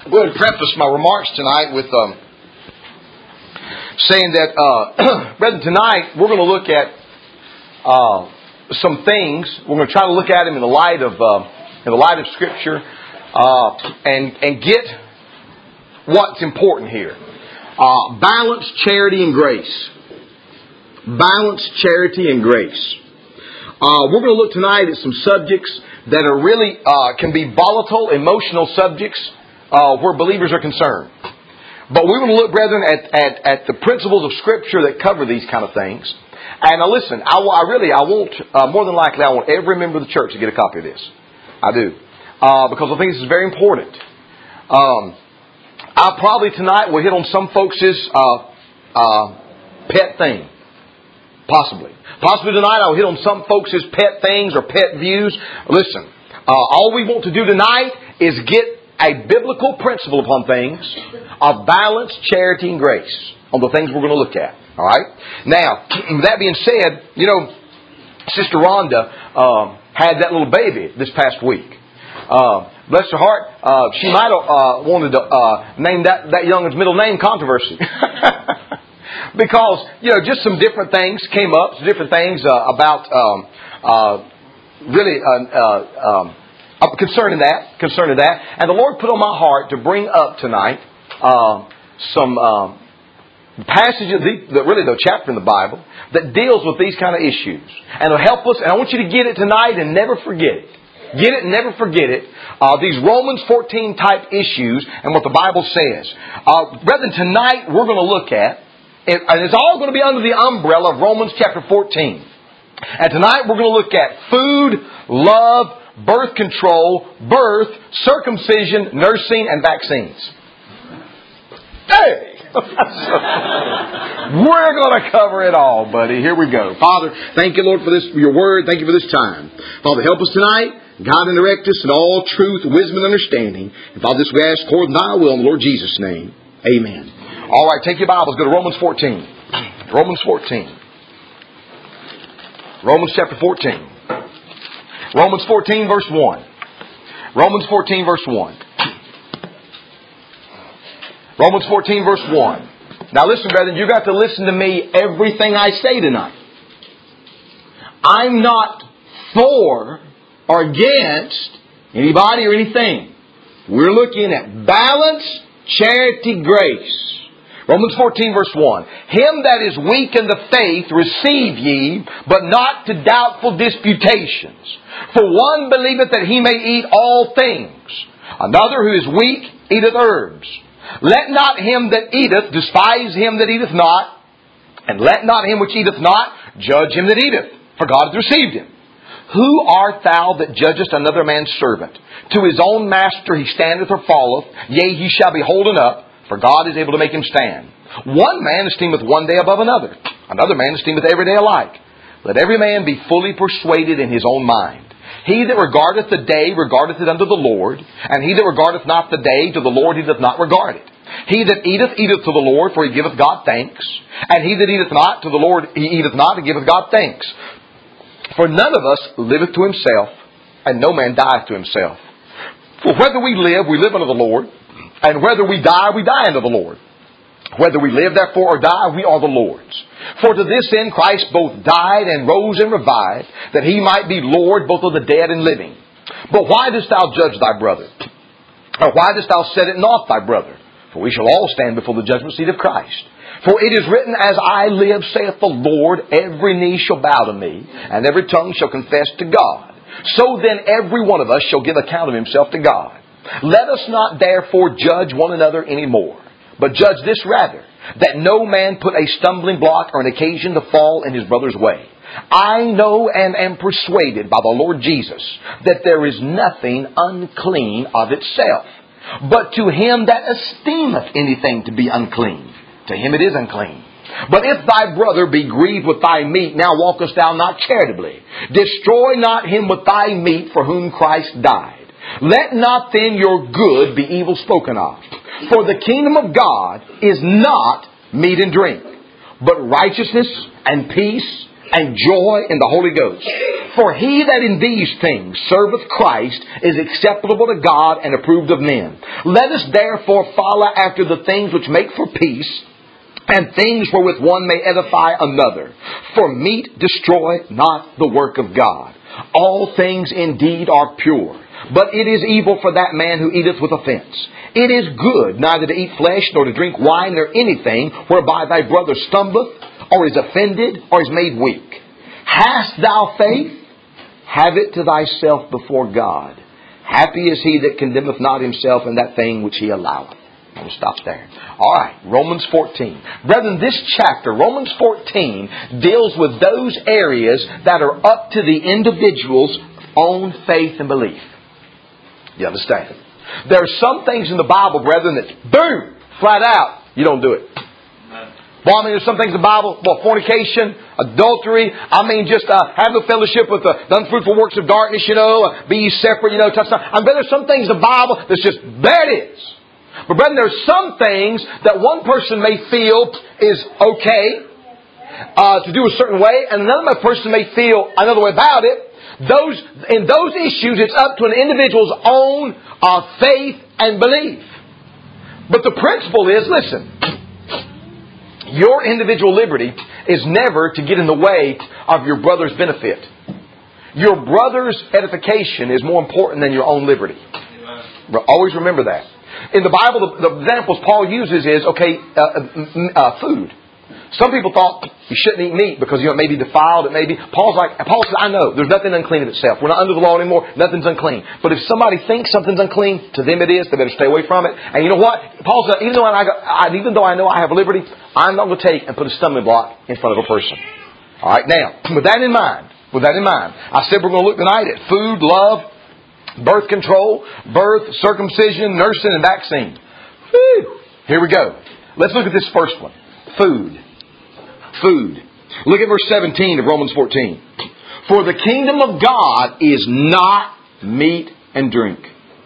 I'm going to preface my remarks tonight with saying that, brethren, tonight we're going to look at some things. We're going to try to look at them in the light of Scripture and get what's important here. Balance, charity, and grace. Balance, charity, and grace. We're going to look tonight at some subjects that are really can be volatile, emotional subjects where believers are concerned. But we want to look, brethren, at the principles of Scripture that cover these kind of things. And listen, I want more than likely, I want every member of the church to get a copy of this. I do. Because I think this is very important. I probably tonight will hit on some folks' pet thing. Possibly tonight I'll hit on some folks' pet things or pet views. Listen, all we want to do tonight is get a biblical principle upon things of balance, charity, and grace on the things we're going to look at. All right? Now, that being said, you know, Sister Rhonda had that little baby this past week. Bless her heart, she might have wanted to name that youngin's middle name Controversy. Because, you know, just some different things came up, some different things about concerning that. And the Lord put on my heart to bring up tonight some passages, the chapter in the Bible that deals with these kind of issues. And it'll help us, and I want you to get it tonight and never forget it. Get it and never forget it. These Romans 14 type issues and what the Bible says. Brethren, tonight we're going to look at, and it's all going to be under the umbrella of Romans chapter 14. And tonight we're going to look at food, love, birth control, birth, circumcision, nursing, and vaccines. Hey! We're going to cover it all, buddy. Here we go. Father, thank you, Lord, for this, your word. Thank you for this time. Father, help us tonight. Guide and direct us in all truth, wisdom, and understanding. And Father, this we ask according to thy will in the Lord Jesus' name. Amen. All right, take your Bibles. Go to Romans 14. Romans 14. Romans chapter 14. Romans 14 verse 1. Romans 14 verse 1. Romans 14 verse 1. Now listen, brethren, you've got to listen to me everything I say tonight. I'm not for or against anybody or anything. We're looking at balance, charity, grace. Romans 14 verse 1. Him that is weak in the faith receive ye, but not to doubtful disputations. For one believeth that he may eat all things. Another who is weak eateth herbs. Let not him that eateth despise him that eateth not. And let not him which eateth not judge him that eateth. For God hath received him. Who art thou that judgest another man's servant? To his own master he standeth or falleth. Yea, he shall be holden up. For God is able to make him stand. One man esteemeth one day above another. Another man esteemeth every day alike. Let every man be fully persuaded in his own mind. He that regardeth the day regardeth it unto the Lord. And he that regardeth not the day to the Lord he doth not regard it. He that eateth, eateth to the Lord, for he giveth God thanks. And he that eateth not to the Lord, he eateth not, and giveth God thanks. For none of us liveth to himself, and no man dieth to himself. For whether we live unto the Lord. And whether we die unto the Lord. Whether we live, therefore, or die, we are the Lord's. For to this end Christ both died and rose and revived, that he might be Lord both of the dead and living. But why dost thou judge thy brother? Or why dost thou set at naught thy brother? For we shall all stand before the judgment seat of Christ. For it is written, As I live, saith the Lord, every knee shall bow to me, and every tongue shall confess to God. So then every one of us shall give account of himself to God. Let us not therefore judge one another any more, but judge this rather, that no man put a stumbling block or an occasion to fall in his brother's way. I know and am persuaded by the Lord Jesus that there is nothing unclean of itself, but to him that esteemeth anything to be unclean, to him it is unclean. But if thy brother be grieved with thy meat, now walkest thou not charitably. Destroy not him with thy meat for whom Christ died. Let not then your good be evil spoken of. For the kingdom of God is not meat and drink, but righteousness and peace and joy in the Holy Ghost. For he that in these things serveth Christ is acceptable to God and approved of men. Let us therefore follow after the things which make for peace, and things wherewith one may edify another. For meat destroy not the work of God. All things indeed are pure, but it is evil for that man who eateth with offence. It is good neither to eat flesh, nor to drink wine, nor anything whereby thy brother stumbleth, or is offended, or is made weak. Hast thou faith? Have it to thyself before God. Happy is he that condemneth not himself in that thing which he alloweth. We'll stop there. All right, Romans 14. Brethren, this chapter, Romans 14, deals with those areas that are up to the individual's own faith and belief. You understand? There are some things in the Bible, brethren, that, boom, flat out, you don't do it. Well, I mean, there's some things in the Bible, well, fornication, adultery, just have no fellowship with the unfruitful works of darkness, be ye separate, touch not. I mean, there's some things in the Bible that's just, there it is. But brethren, there's some things that one person may feel is okay to do a certain way, and another person may feel another way about it. In those issues, it's up to an individual's own faith and belief. But the principle is, listen, your individual liberty is never to get in the way of your brother's benefit. Your brother's edification is more important than your own liberty. Always remember that. In the Bible, the examples Paul uses is, food. Some people thought you shouldn't eat meat because it may be defiled. Paul says, I know, there's nothing unclean in itself. We're not under the law anymore. Nothing's unclean. But if somebody thinks something's unclean, to them it is. They better stay away from it. And you know what? Paul said, even though I know I have liberty, I'm not going to take and put a stumbling block in front of a person. All right, now, with that in mind, I said we're going to look tonight at food, love, birth control, birth, circumcision, nursing, and vaccine. Whew. Here we go. Let's look at this first one. Food. Look at verse 17 of Romans 14. For the kingdom of God is not meat and drink,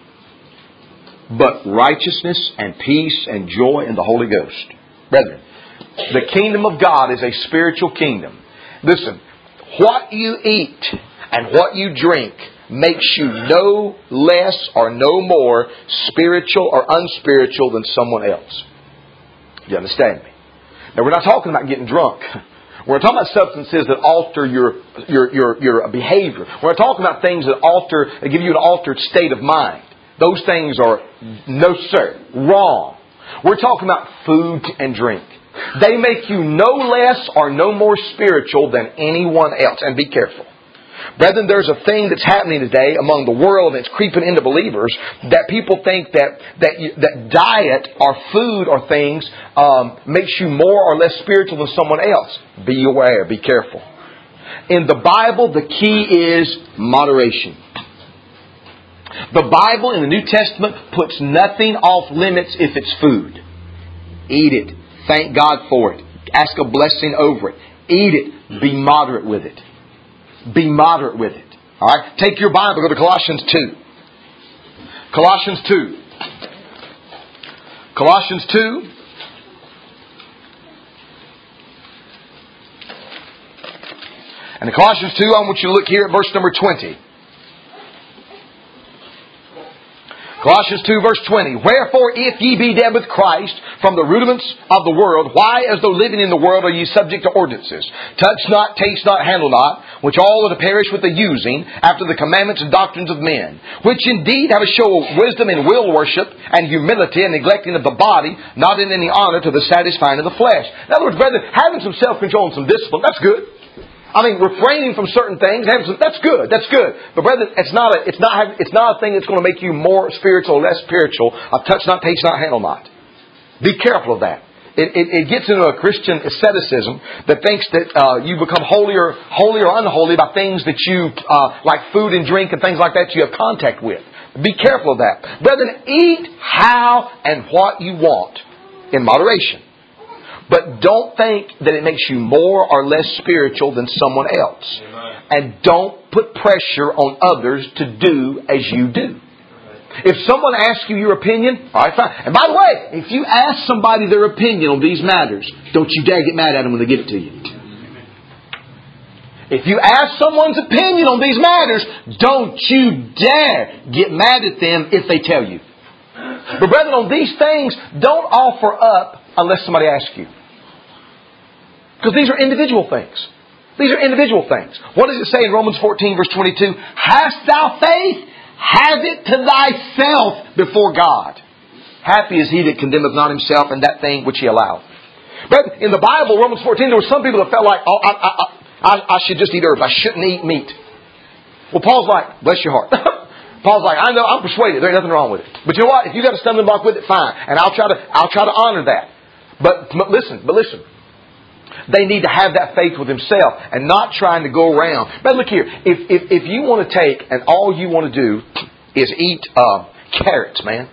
but righteousness and peace and joy in the Holy Ghost. Brethren, the kingdom of God is a spiritual kingdom. Listen, what you eat and what you drink makes you no less or no more spiritual or unspiritual than someone else. You understand me? Now, we're not talking about getting drunk. We're talking about substances that alter your behavior. We're talking about things that give you an altered state of mind. Those things are, no sir, wrong. We're talking about food and drink. They make you no less or no more spiritual than anyone else. And be careful. Brethren, there's a thing that's happening today among the world, and it's creeping into believers, that people think that diet or food or things makes you more or less spiritual than someone else. Be aware, be careful. In the Bible, the key is moderation. The Bible in the New Testament puts nothing off limits if it's food. Eat it. Thank God for it. Ask a blessing over it. Eat it. Be moderate with it. Be moderate with it. All right? Take your Bible. Go to Colossians 2. Colossians 2. Colossians 2. And in Colossians 2, I want you to look here at verse number 20. Colossians 2 verse 20. Wherefore, if ye be dead with Christ from the rudiments of the world, why, as though living in the world, are ye subject to ordinances? Touch not, taste not, handle not, which all are to perish with the using, after the commandments and doctrines of men, which indeed have a show of wisdom in will worship, and humility, and neglecting of the body, not in any honor to the satisfying of the flesh. In other words, brethren, having some self-control and some discipline, that's good. Refraining from certain things, that's good. But brethren, it's not a thing that's going to make you more spiritual or less spiritual. Touch not, taste not, handle not. Be careful of that. It gets into a Christian asceticism that thinks that you become holy or unholy by things that you, like food and drink and things like that, you have contact with. Be careful of that. Brethren, eat how and what you want in moderation. But don't think that it makes you more or less spiritual than someone else. Amen. And don't put pressure on others to do as you do. If someone asks you your opinion, all right, fine. And by the way, if you ask somebody their opinion on these matters, don't you dare get mad at them when they give it to you. If you ask someone's opinion on these matters, don't you dare get mad at them if they tell you. But brethren, on these things, don't offer up unless somebody asks you. Because these are individual things. These are individual things. What does it say in Romans 14 verse 22? Hast thou faith? Have it to thyself before God. Happy is he that condemneth not himself in that thing which he allowed. But in the Bible, Romans 14, there were some people that felt like, I should just eat herbs. I shouldn't eat meat. Well, Paul's like, bless your heart. Paul's like, I know, I'm persuaded. There ain't nothing wrong with it. But you know what? If you got a stumbling block with it, fine. And I'll try to honor that. But listen. They need to have that faith with himself and not trying to go around. But look here. If you want to take and all you want to do is eat carrots, man.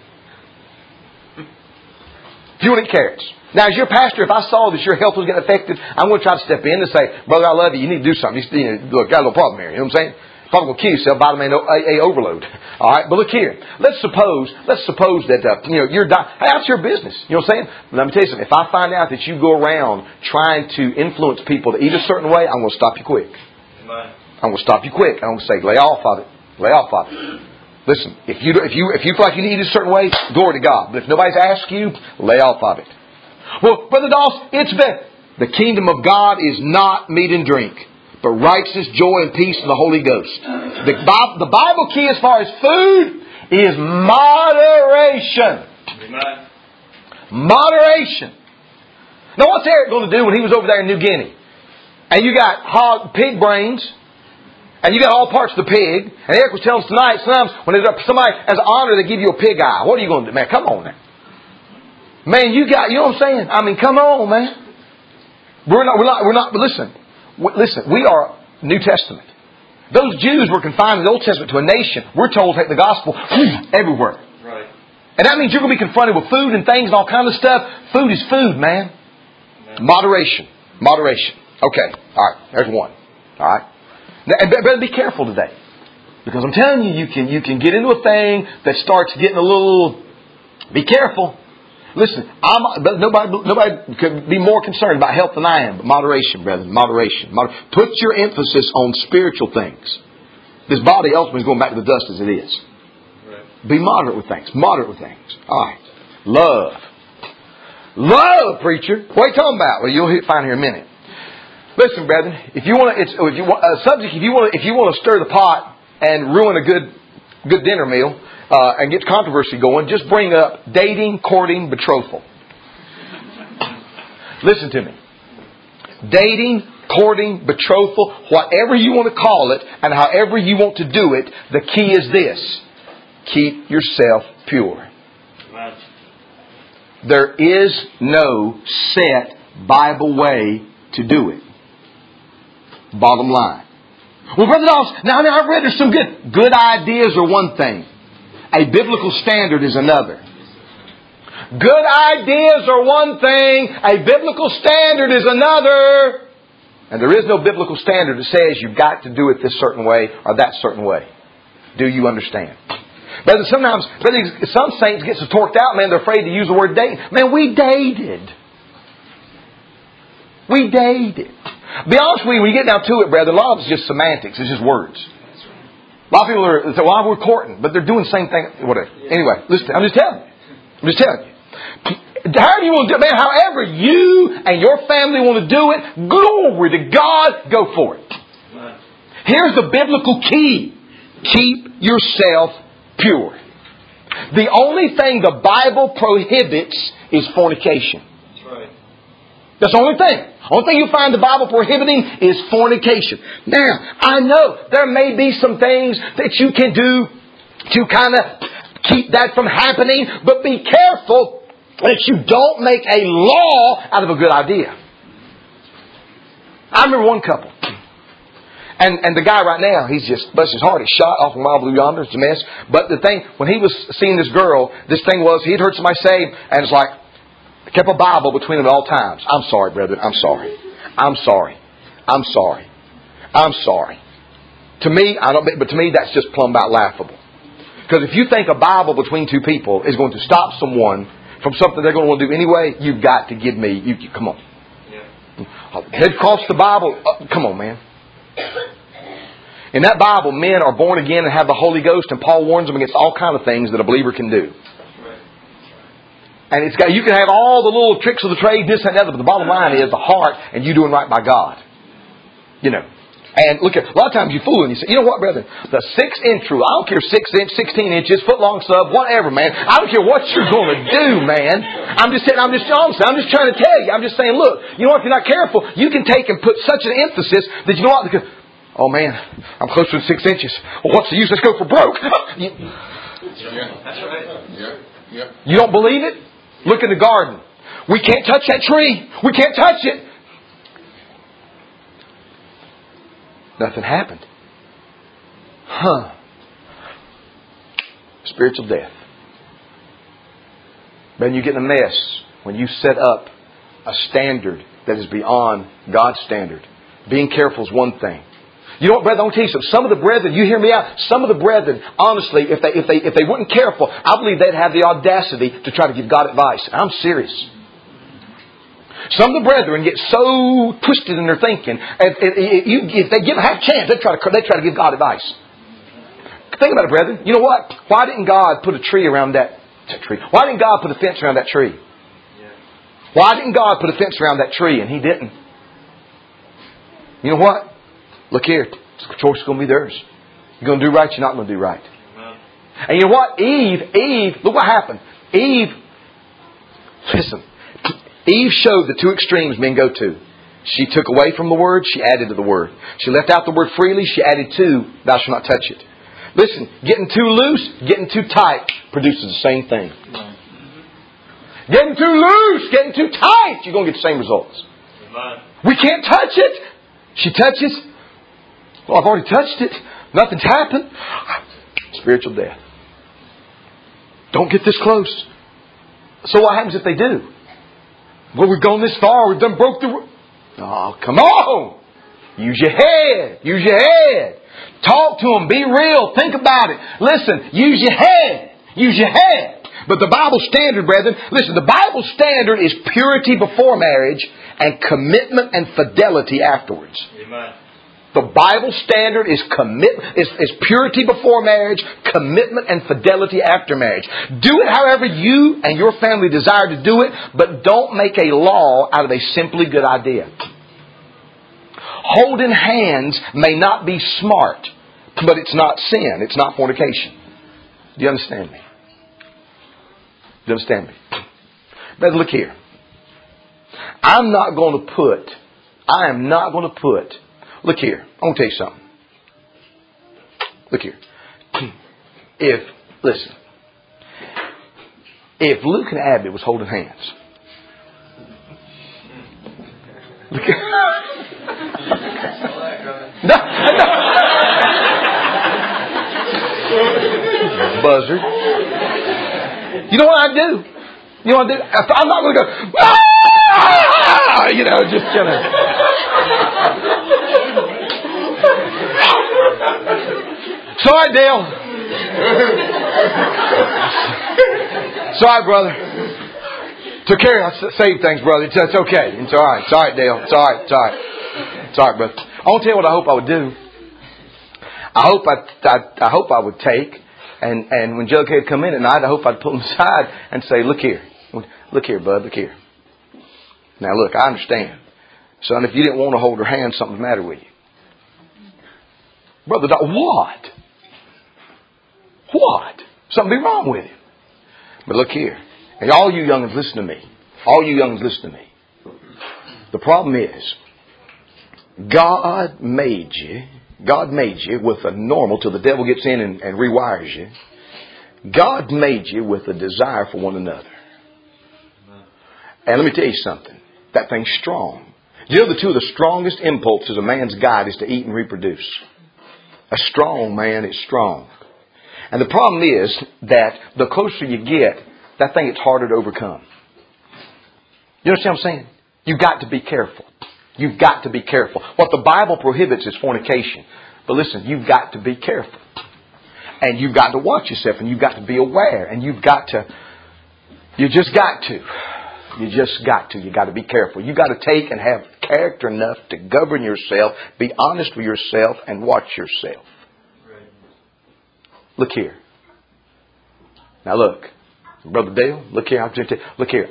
If you want to eat carrots. Now, as your pastor, if I saw that your health was getting affected, I'm going to try to step in and say, brother, I love you. You need to do something. Look, got a little problem here. You know what I'm saying? Probably going to kill yourself, vitamin A overload. All right, but look here. Let's suppose that you're dying. Hey, that's your business. You know what I'm saying? But let me tell you something. If I find out that you go around trying to influence people to eat a certain way, I'm going to stop you quick. I'm going to stop you quick. I'm going to say, lay off of it. Lay off of it. Listen, if you feel like you need to eat a certain way, glory to God. But if nobody's asked you, lay off of it. Well, Brother Doss, it's better. The kingdom of God is not meat and drink, but righteousness, joy, and peace in the Holy Ghost. The Bible key as far as food is moderation. Amen. Moderation. Now, what's Eric going to do when he was over there in New Guinea? And you got pig brains, and you got all parts of the pig. And Eric was telling us tonight, sometimes when somebody as an honor, they give you a pig eye. What are you going to do? Man, come on now. Man, you know what I'm saying? I mean, come on, man. We're not, listen, we are New Testament. Those Jews were confined in the Old Testament to a nation. We're told to take the gospel everywhere. Right. And that means you're going to be confronted with food and things and all kinds of stuff. Food is food, man. Amen. Moderation. Okay. All right. There's one. All right. Now, better be careful today. Because I'm telling you, you can get into a thing that starts getting a little, be careful. Listen, nobody could be more concerned about health than I am. But moderation, brethren, moderation. Put your emphasis on spiritual things. This body ultimately is going back to the dust as it is. Right. Be moderate with things. All right. Love, preacher. What are you talking about? Well, you'll find here in a minute. Listen, brethren, if you want to stir the pot and ruin a good dinner meal, and get controversy going, just bring up dating, courting, betrothal. Listen to me. Dating, courting, betrothal, whatever you want to call it, and however you want to do it, the key is this. Keep yourself pure. There is no set Bible way to do it. Bottom line. Well, Brother Doss, now I've read there's some good ideas are one thing. A biblical standard is another. Good ideas are one thing. A biblical standard is another. And there is no biblical standard that says you've got to do it this certain way or that certain way. Do you understand? But sometimes some saints get so torqued out, man, they're afraid to use the word dating. Man, we dated. Be honest with you, when you get down to it, brother, a lot of it's just semantics. It's just words. A lot of people say, well, we're courting, but they're doing the same thing. Whatever. Anyway, listen, I'm just telling you. However you want to do it, man, however you and your family want to do it, glory to God, go for it. Here's the biblical key. Keep yourself pure. The only thing the Bible prohibits is fornication. That's right. That's the only thing. The only thing you find the Bible prohibiting is fornication. Now, I know there may be some things that you can do to kind of keep that from happening, but be careful that you don't make a law out of a good idea. I remember one couple. And the guy right now, he's just, bless his heart, he's shot off in Mile Blue yonder. It's a mess. But the thing, when he was seeing this girl, this thing was, he'd heard somebody say, and it's like, kept a Bible between them at all times. I'm sorry, brethren. I'm sorry. To me, but to me, that's just plumb about laughable. Because if you think a Bible between two people is going to stop someone from something they're going to want to do anyway, you've got to give me, come on. Yeah. Head across the Bible. Come on, man. In that Bible, men are born again and have the Holy Ghost, and Paul warns them against all kind of things that a believer can do. And you can have all the little tricks of the trade, this and that, but the bottom line is the heart and you doing right by God. You know. And look, a lot of times you fool and you say, you know what, brother? The 6-inch rule. I don't care 6 inch, 16 inches, foot long sub, whatever, man. I don't care what you're going to do, man. I'm just trying to tell you. I'm just saying, look, you know what? If you're not careful, you can take and put such an emphasis that you know what? Because, oh man, I'm closer to 6 inches. Well, what's the use? Let's go for broke. That's right. Yeah. You don't believe it? Look in the garden. We can't touch that tree. We can't touch it. Nothing happened. Spiritual death. Man, you get in a mess when you set up a standard that is beyond God's standard. Being careful is one thing. You know what, brother? I'm going to tell you something. Some of the brethren, you hear me out. Some of the brethren, honestly, if they weren't careful, I believe they'd have the audacity to try to give God advice. I'm serious. Some of the brethren get so twisted in their thinking. If they have a chance, they try to give God advice. Think about it, brethren. You know what? Why didn't God put a tree around that tree? Why didn't God put a fence around that tree? Why didn't God put a fence around that tree and He didn't? You know what? Look here. The choice is going to be theirs. You're going to do right. You're not going to do right. And you know what? Eve. Look what happened. Listen. Eve showed the two extremes men go to. She took away from the Word, she added to the Word. She left out the Word freely, she added to, thou shalt not touch it. Listen, getting too loose, getting too tight produces the same thing. Getting too loose, getting too tight, you're going to get the same results. We can't touch it. She touches. Well, I've already touched it. Nothing's happened. Spiritual death. Don't get this close. So what happens if they do? Well, we've gone this far. We've done broke the... Oh, come on. Use your head. Use your head. Talk to them. Be real. Think about it. Listen. Use your head. Use your head. But the Bible standard, brethren, listen, the Bible standard is purity before marriage and commitment and fidelity afterwards. Amen. The Bible standard is purity before marriage, commitment and fidelity after marriage. Do it however you and your family desire to do it, but don't make a law out of a simply good idea. Holding hands may not be smart, but it's not sin. It's not fornication. Do you understand me? Do you understand me? But look here. I am not going to put... Look here. I want to tell you something. Look here. If Luke and Abby was holding hands. Look here. No. Buzzard. You know what I do? You know what I do? I'm not going to go, ah! You know, just kind of... Sorry, Dale. Sorry, brother. Took care of it. Saved things, brother. It's okay. It's all right. It's all right, Dale. It's all right. It's all right. It's all right, brother. I want to tell you what I hope I would do. I hope I would take, and when Joe had come in at night, I hope I'd pull him aside and say, look here, bud, look here. Now look, I understand. Son, if you didn't want to hold her hand, something's the matter with you. Brother, what? What? Something be wrong with him. But look here. And all you young'uns, listen to me. All you young'uns, listen to me. The problem is, God made you with a normal till the devil gets in and rewires you. God made you with a desire for one another. And let me tell you something. That thing's strong. You know, the two of the strongest impulses a man's got is to eat and reproduce. A strong man is strong. And the problem is that the closer you get, that thing gets harder to overcome. You understand what I'm saying? You've got to be careful. You've got to be careful. What the Bible prohibits is fornication. But listen, you've got to be careful. And you've got to watch yourself. And you've got to be aware. And you just got to. You just got to. You've got to be careful. You've got to take and have character enough to govern yourself, be honest with yourself, and watch yourself. Look here. Now look. Brother Dale, look here. Look here.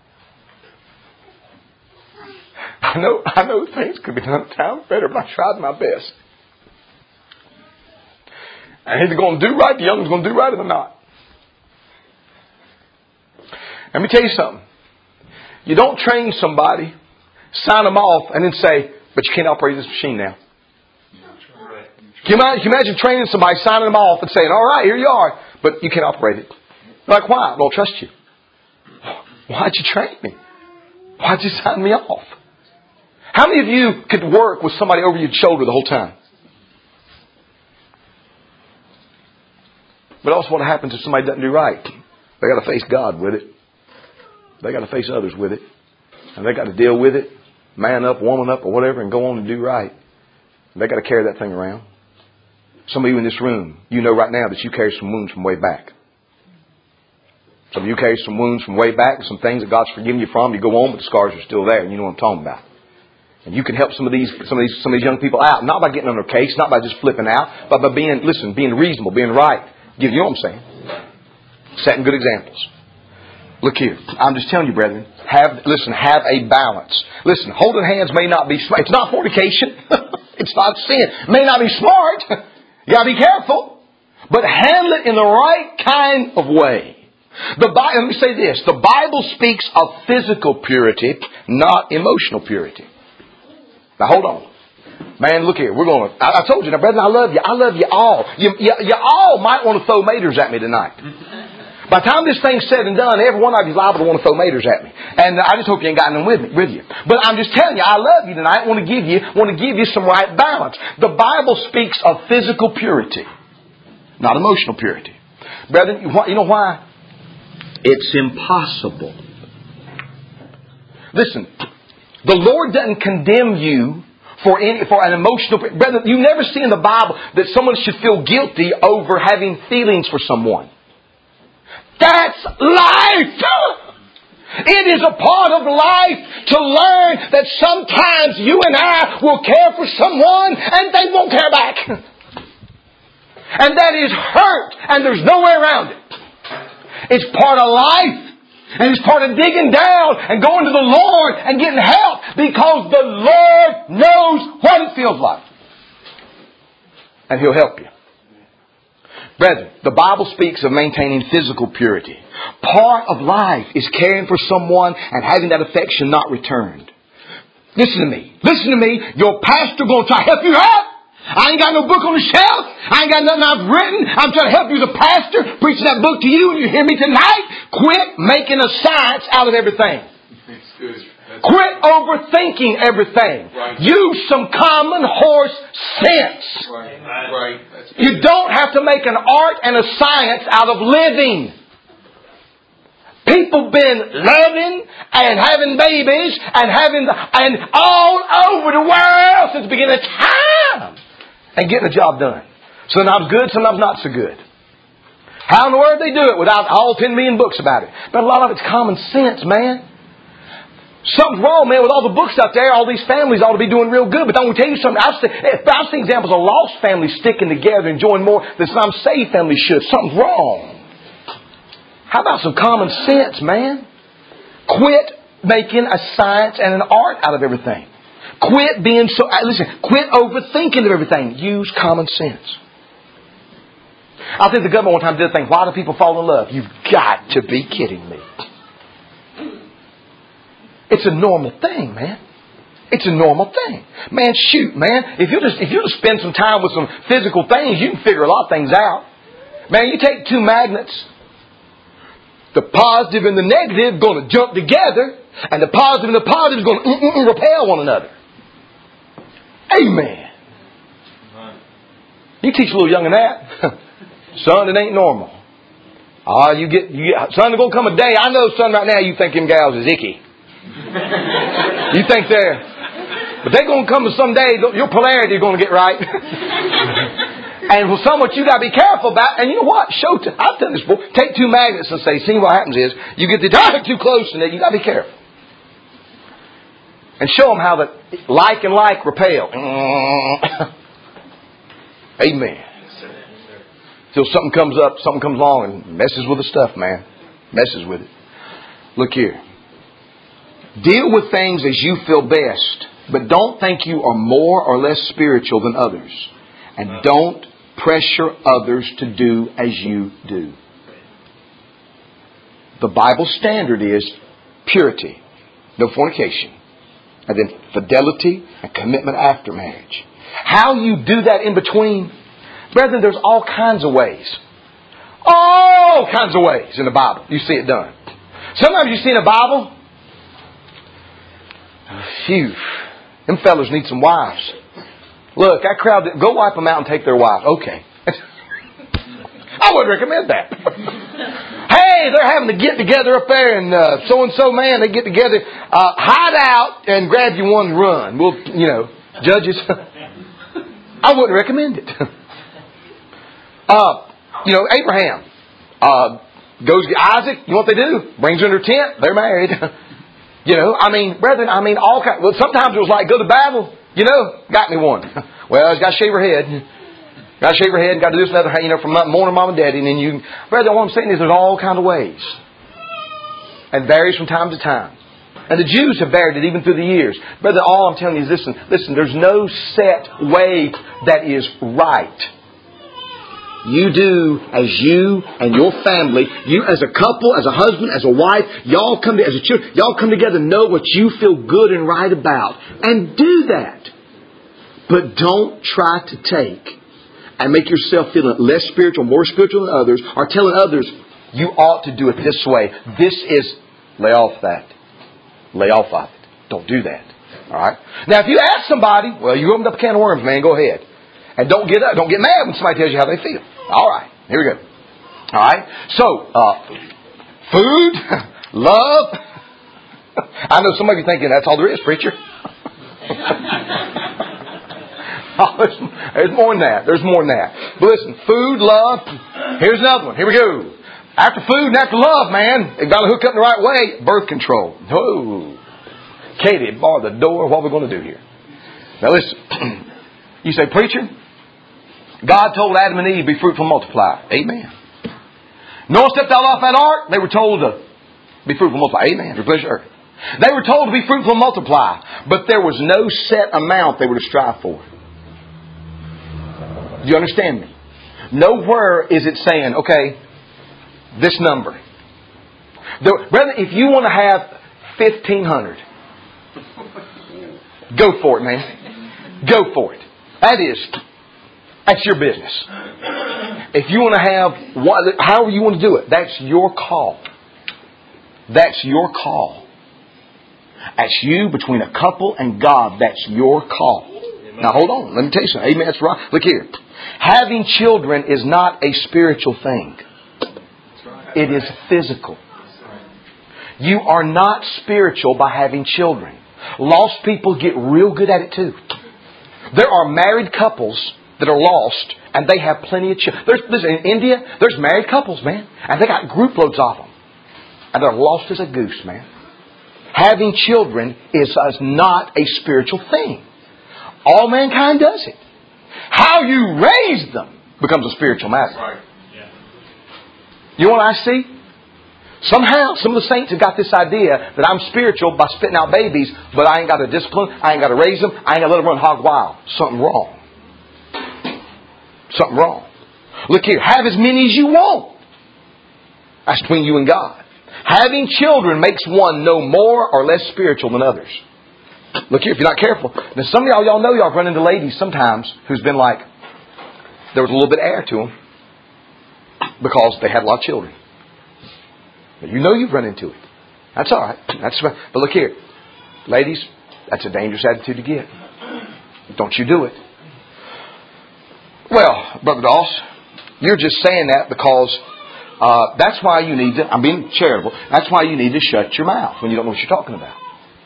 I know things could be done a time better, but I tried my best. And he's going to do right. The young one's going to do right or not. Let me tell you something. You don't train somebody, sign them off, and then say, but you can't operate this machine now. Can you imagine training somebody, signing them off, and saying, all right, here you are, but you can't operate it. Like, why? I don't trust you. Why'd you train me? Why'd you sign me off? How many of you could work with somebody over your shoulder the whole time? But also what happens if somebody doesn't do right? They got to face God with it. They got to face others with it. And they got to deal with it. Man up, woman up, or whatever, and go on and do right. They got to carry that thing around. Some of you in this room, you know right now that you carry some wounds from way back. Some of you carry some wounds from way back, some things that God's forgiven you from. You go on, but the scars are still there, and you know what I'm talking about. And you can help some of these young people out, not by getting on their case, not by just flipping out, but by being reasonable, being right. You know what I'm saying? Setting good examples. Look here. I'm just telling you, brethren. Have a balance. Listen, holding hands may not be smart. It's not fornication. It's not sin. It may not be smart. You got to be careful. But handle it in the right kind of way. Let me say this. The Bible speaks of physical purity, not emotional purity. Now hold on. Man, look here. I told you, now, brethren, I love you. I love you all. You all might want to throw maters at me tonight. By the time this thing's said and done, every one of you is liable to want to throw maters at me. And I just hope you ain't got them with you. But I'm just telling you, I love you tonight. I want to give you some right balance. The Bible speaks of physical purity, not emotional purity. Brethren, you know why? It's impossible. Listen, the Lord doesn't condemn you for an emotional... Brethren, you never see in the Bible that someone should feel guilty over having feelings for someone. That's life! It is a part of life to learn that sometimes you and I will care for someone and they won't care back. And that is hurt, and there's no way around it. It's part of life. And it's part of digging down and going to the Lord and getting help, because the Lord knows what it feels like. And He'll help you. Brethren, the Bible speaks of maintaining physical purity. Part of life is caring for someone and having that affection not returned. Listen to me. Your pastor going to try to help you out. I ain't got no book on the shelf. I ain't got nothing I've written. I'm trying to help you as a pastor, preaching that book to you, and you hear me tonight. Quit making a science out of everything. Quit overthinking everything. Right. Use some common horse sense. Right. You don't have to make an art and a science out of living. People been loving and having babies and all over the world since the beginning of time. And getting the job done. Sometimes good, sometimes not so good. How in the world they do it without all 10 million books about it? But a lot of it's common sense, man. Something's wrong, man, with all the books out there. All these families ought to be doing real good. But I'm going to tell you something. I've seen examples of lost families sticking together and enjoying more than some saved families should. Something's wrong. How about some common sense, man? Quit making a science and an art out of everything. Quit quit overthinking of everything. Use common sense. I think the government one time did a thing. Why do people fall in love? You've got to be kidding me. It's a normal thing, man. It's a normal thing. Man, shoot, man. If you just spend some time with some physical things, you can figure a lot of things out. Man, you take two magnets. The positive and the negative going to jump together. And the positive and the positive is going to repel one another. Amen. You teach a little young in that. Son, it ain't normal. You get, son, there's going to come a day. I know, son, right now you think them gals is icky. You think they're... But they're going to come to some day, your polarity is going to get right. And with some, what you got to be careful about, and you know what? I've done this before. Take two magnets and say, see what happens is, you get the too close and you got to be careful. And show them how that like and like repel. Amen. Till something comes up, something comes along and messes with the stuff, man. Messes with it. Look here. Deal with things as you feel best, but don't think you are more or less spiritual than others. And don't pressure others to do as you do. The Bible standard is purity, no fornication, and then fidelity and commitment after marriage. How you do that in between, brethren, there's all kinds of ways. All kinds of ways in the Bible you see it done. Sometimes you see in the Bible, phew, them fellas need some wives. Look, that crowd, go wipe them out and take their wife. Okay. I wouldn't recommend that. Hey, they're having to get together up there and so-and-so man, they get together, hide out and grab you one and run. We'll, judges. I wouldn't recommend it. Abraham goes to Isaac. You know what they do? Brings her in her tent. They're married. Brethren, all kinds. Well, sometimes it was like, go to battle. Got me one. Well, he's got to shave her head. Got to shave her head and got to do this and other, from morning mom and daddy. And then you, brethren, what I'm saying is there's all kind of ways. And varies from time to time. And the Jews have varied it even through the years. Brethren, all I'm telling you is listen, there's no set way that is right. You do as you and your family, you as a couple, as a husband, as a wife, y'all come as a children, y'all come together, know what you feel good and right about, and do that. But don't try to take and make yourself feel less spiritual, more spiritual than others, or telling others you ought to do it this way. This is lay off that. Lay off of it. Don't do that. All right. Now, if you ask somebody, well, you opened up a can of worms, man. Go ahead. And don't get mad when somebody tells you how they feel. All right. Here we go. All right. So, food, love. I know some of you thinking that's all there is, preacher. Oh, there's more than that. There's more than that. But listen, food, love. Here's another one. Here we go. After food and after love, man, they've got to hook up the right way. Birth control. Oh. Katie, bar the door. What are we going to do here? Now listen. You say, preacher, God told Adam and Eve, be fruitful and multiply. Amen. Noah stepped out off that ark. They were told to be fruitful and multiply. Amen. Replenish the earth. They were told to be fruitful and multiply. But there was no set amount they were to strive for. Do you understand me? Nowhere is it saying, okay, this number. Brother, if you want to have 1,500, go for it, man. Go for it. That's your business. If you want to have, however you want to do it, that's your call. That's your call. That's you between a couple and God. That's your call. Now hold on. Let me tell you something. Amen. That's right. Look here. Having children is not a spiritual thing. It is physical. You are not spiritual by having children. Lost people get real good at it too. There are married couples that are lost and they have plenty of children. In India, there's married couples, man. And they got group loads of them. And they're lost as a goose, man. Having children is not a spiritual thing. All mankind does it. How you raise them becomes a spiritual matter. Right. Yeah. You know what I see? Somehow, some of the saints have got this idea that I'm spiritual by spitting out babies, but I ain't got to discipline, I ain't got to raise them, I ain't got to let them run hog wild. Something wrong. Something wrong. Look here, have as many as you want. That's between you and God. Having children makes one no more or less spiritual than others. Look here, if you're not careful. Now some of y'all know y'all run into ladies sometimes who's been like, there was a little bit of air to them because they had a lot of children. But you know you've run into it. That's all right. But look here. Ladies, that's a dangerous attitude to get. Don't you do it. Well, Brother Doss, you're just saying that because that's why you need to, I'm being charitable, that's why you need to shut your mouth when you don't know what you're talking about.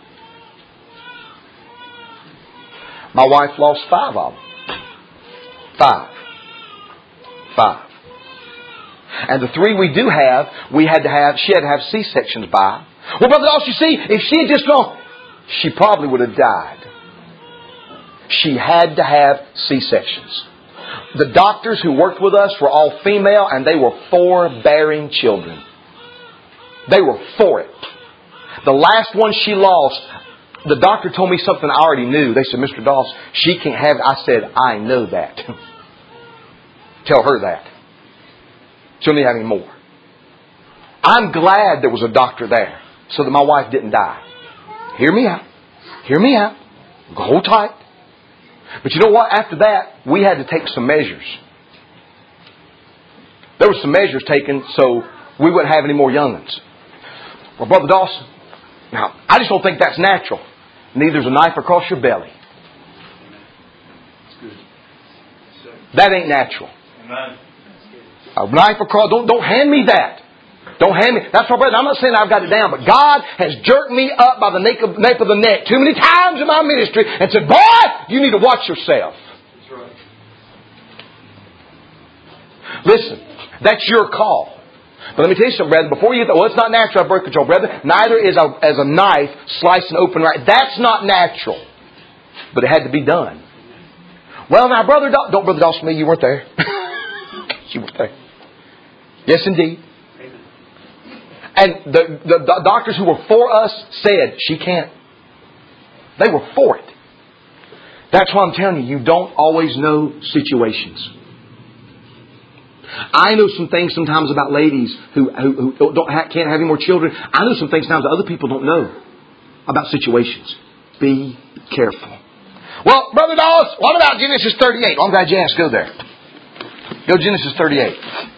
My wife lost 5 of them. 5. And the 3 we do have, she had to have C-sections by. Well, Brother Doss, you see, if she had just gone, she probably would have died. She had to have C-sections. The doctors who worked with us were all female, and they were for bearing children. They were for it. The last one she lost, the doctor told me something I already knew. They said, Mr. Doss, she can't have it. I said, I know that. Tell her that. She'll need to have any more. I'm glad there was a doctor there so that my wife didn't die. Hear me out. Hear me out. Hold tight. But you know what? After that, we had to take some measures. There were some measures taken so we wouldn't have any more young'uns. Well, Brother Dawson, now, I just don't think that's natural. Neither's a knife across your belly. That ain't natural. A knife across, don't hand me that. Don't hand me. That's my brother. I'm not saying I've got it down, but God has jerked me up by the nape of the neck too many times in my ministry and said, boy, you need to watch yourself. That's right. Listen, that's your call. But let me tell you something, brother. Before you get that, well, it's not natural to have birth control, brother. Neither is a knife slicing open right. That's not natural. But it had to be done. Well, now, Brother Dawson, you weren't there. You weren't there. Yes, indeed. And the doctors who were for us said, she can't. They were for it. That's why I'm telling you, you don't always know situations. I know some things sometimes about ladies who can't have any more children. I know some things sometimes that other people don't know about situations. Be careful. Well, Brother Dawes, what about Genesis 38? Well, I'm glad you asked. Go there. Go Genesis 38.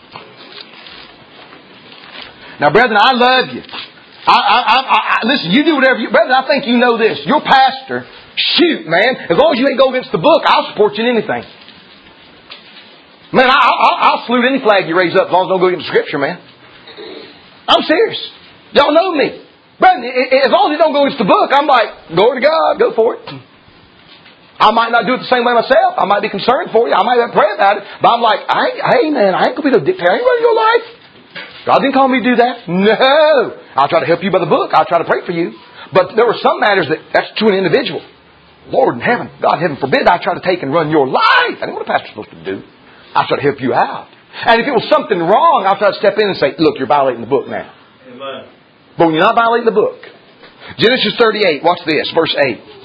Now, brethren, I love you. Listen, you do whatever you... Brethren, I think you know this. Your pastor, shoot, man, as long as you ain't go against the book, I'll support you in anything. Man, I'll salute any flag you raise up as long as I don't go against Scripture, man. I'm serious. Y'all know me. Brethren, as long as you don't go against the book, I'm like, glory to God, go for it. I might not do it the same way myself. I might be concerned for you. I might have to pray about it. But I'm like, hey, man, I ain't going to be no dictator. I ain't running your life. God didn't call me to do that. No. I'll try to help you by the book. I'll try to pray for you. But there were some matters that's to an individual. Lord in heaven, God heaven forbid, I try to take and run your life. I know what a pastor's supposed to do. I'll try to help you out. And if it was something wrong, I'll try to step in and say, look, you're violating the book now. Amen. But when you're not violating the book, Genesis 38, watch this, verse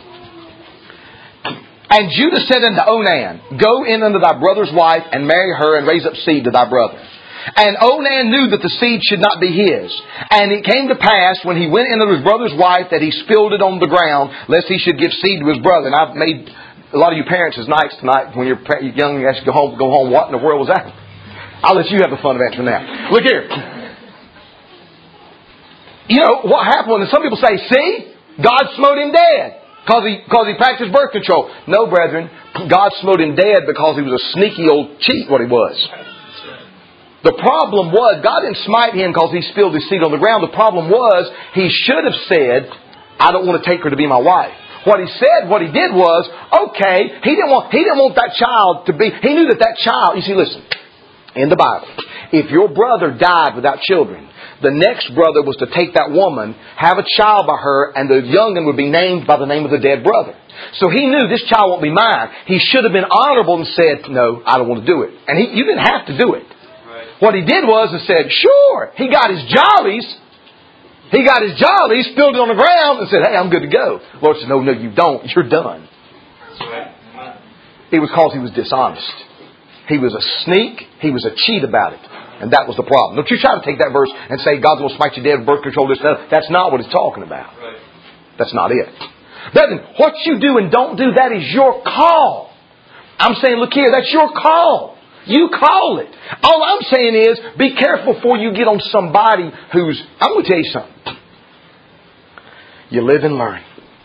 8. And Judah said unto Onan, go in unto thy brother's wife and marry her and raise up seed to thy brother. And Onan knew that the seed should not be his. And it came to pass when he went into his brother's wife that he spilled it on the ground, lest he should give seed to his brother. And I've made a lot of you parents' nights tonight when you're young and you ask to go home. What in the world was that? I'll let you have the fun of answering that. Look here. You know what happened when some people say, see, God smote him dead because he practiced birth control. No, brethren, God smote him dead because he was a sneaky old cheat. What he was. The problem was, God didn't smite him because he spilled his seed on the ground. The problem was, he should have said, I don't want to take her to be my wife. What he did was, okay, he didn't want that child to be, he knew that child, you see, listen, in the Bible, if your brother died without children, the next brother was to take that woman, have a child by her, and the young'un would be named by the name of the dead brother. So he knew this child won't be mine. He should have been honorable and said, no, I don't want to do it. And you didn't have to do it. What he did was he said, sure, he got his jollies. He got his jollies, spilled it on the ground and said, hey, I'm good to go. Lord said, no, you don't. You're done. It was because he was dishonest. He was a sneak. He was a cheat about it. And that was the problem. Don't you try to take that verse and say, God's going to smite you dead with birth control. This, that. That's not what he's talking about. That's not it. Then what you do and don't do, that is your call. I'm saying, look here, that's your call. You call it. All I'm saying is, be careful before you get on somebody who's... I'm going to tell you something. You live and learn.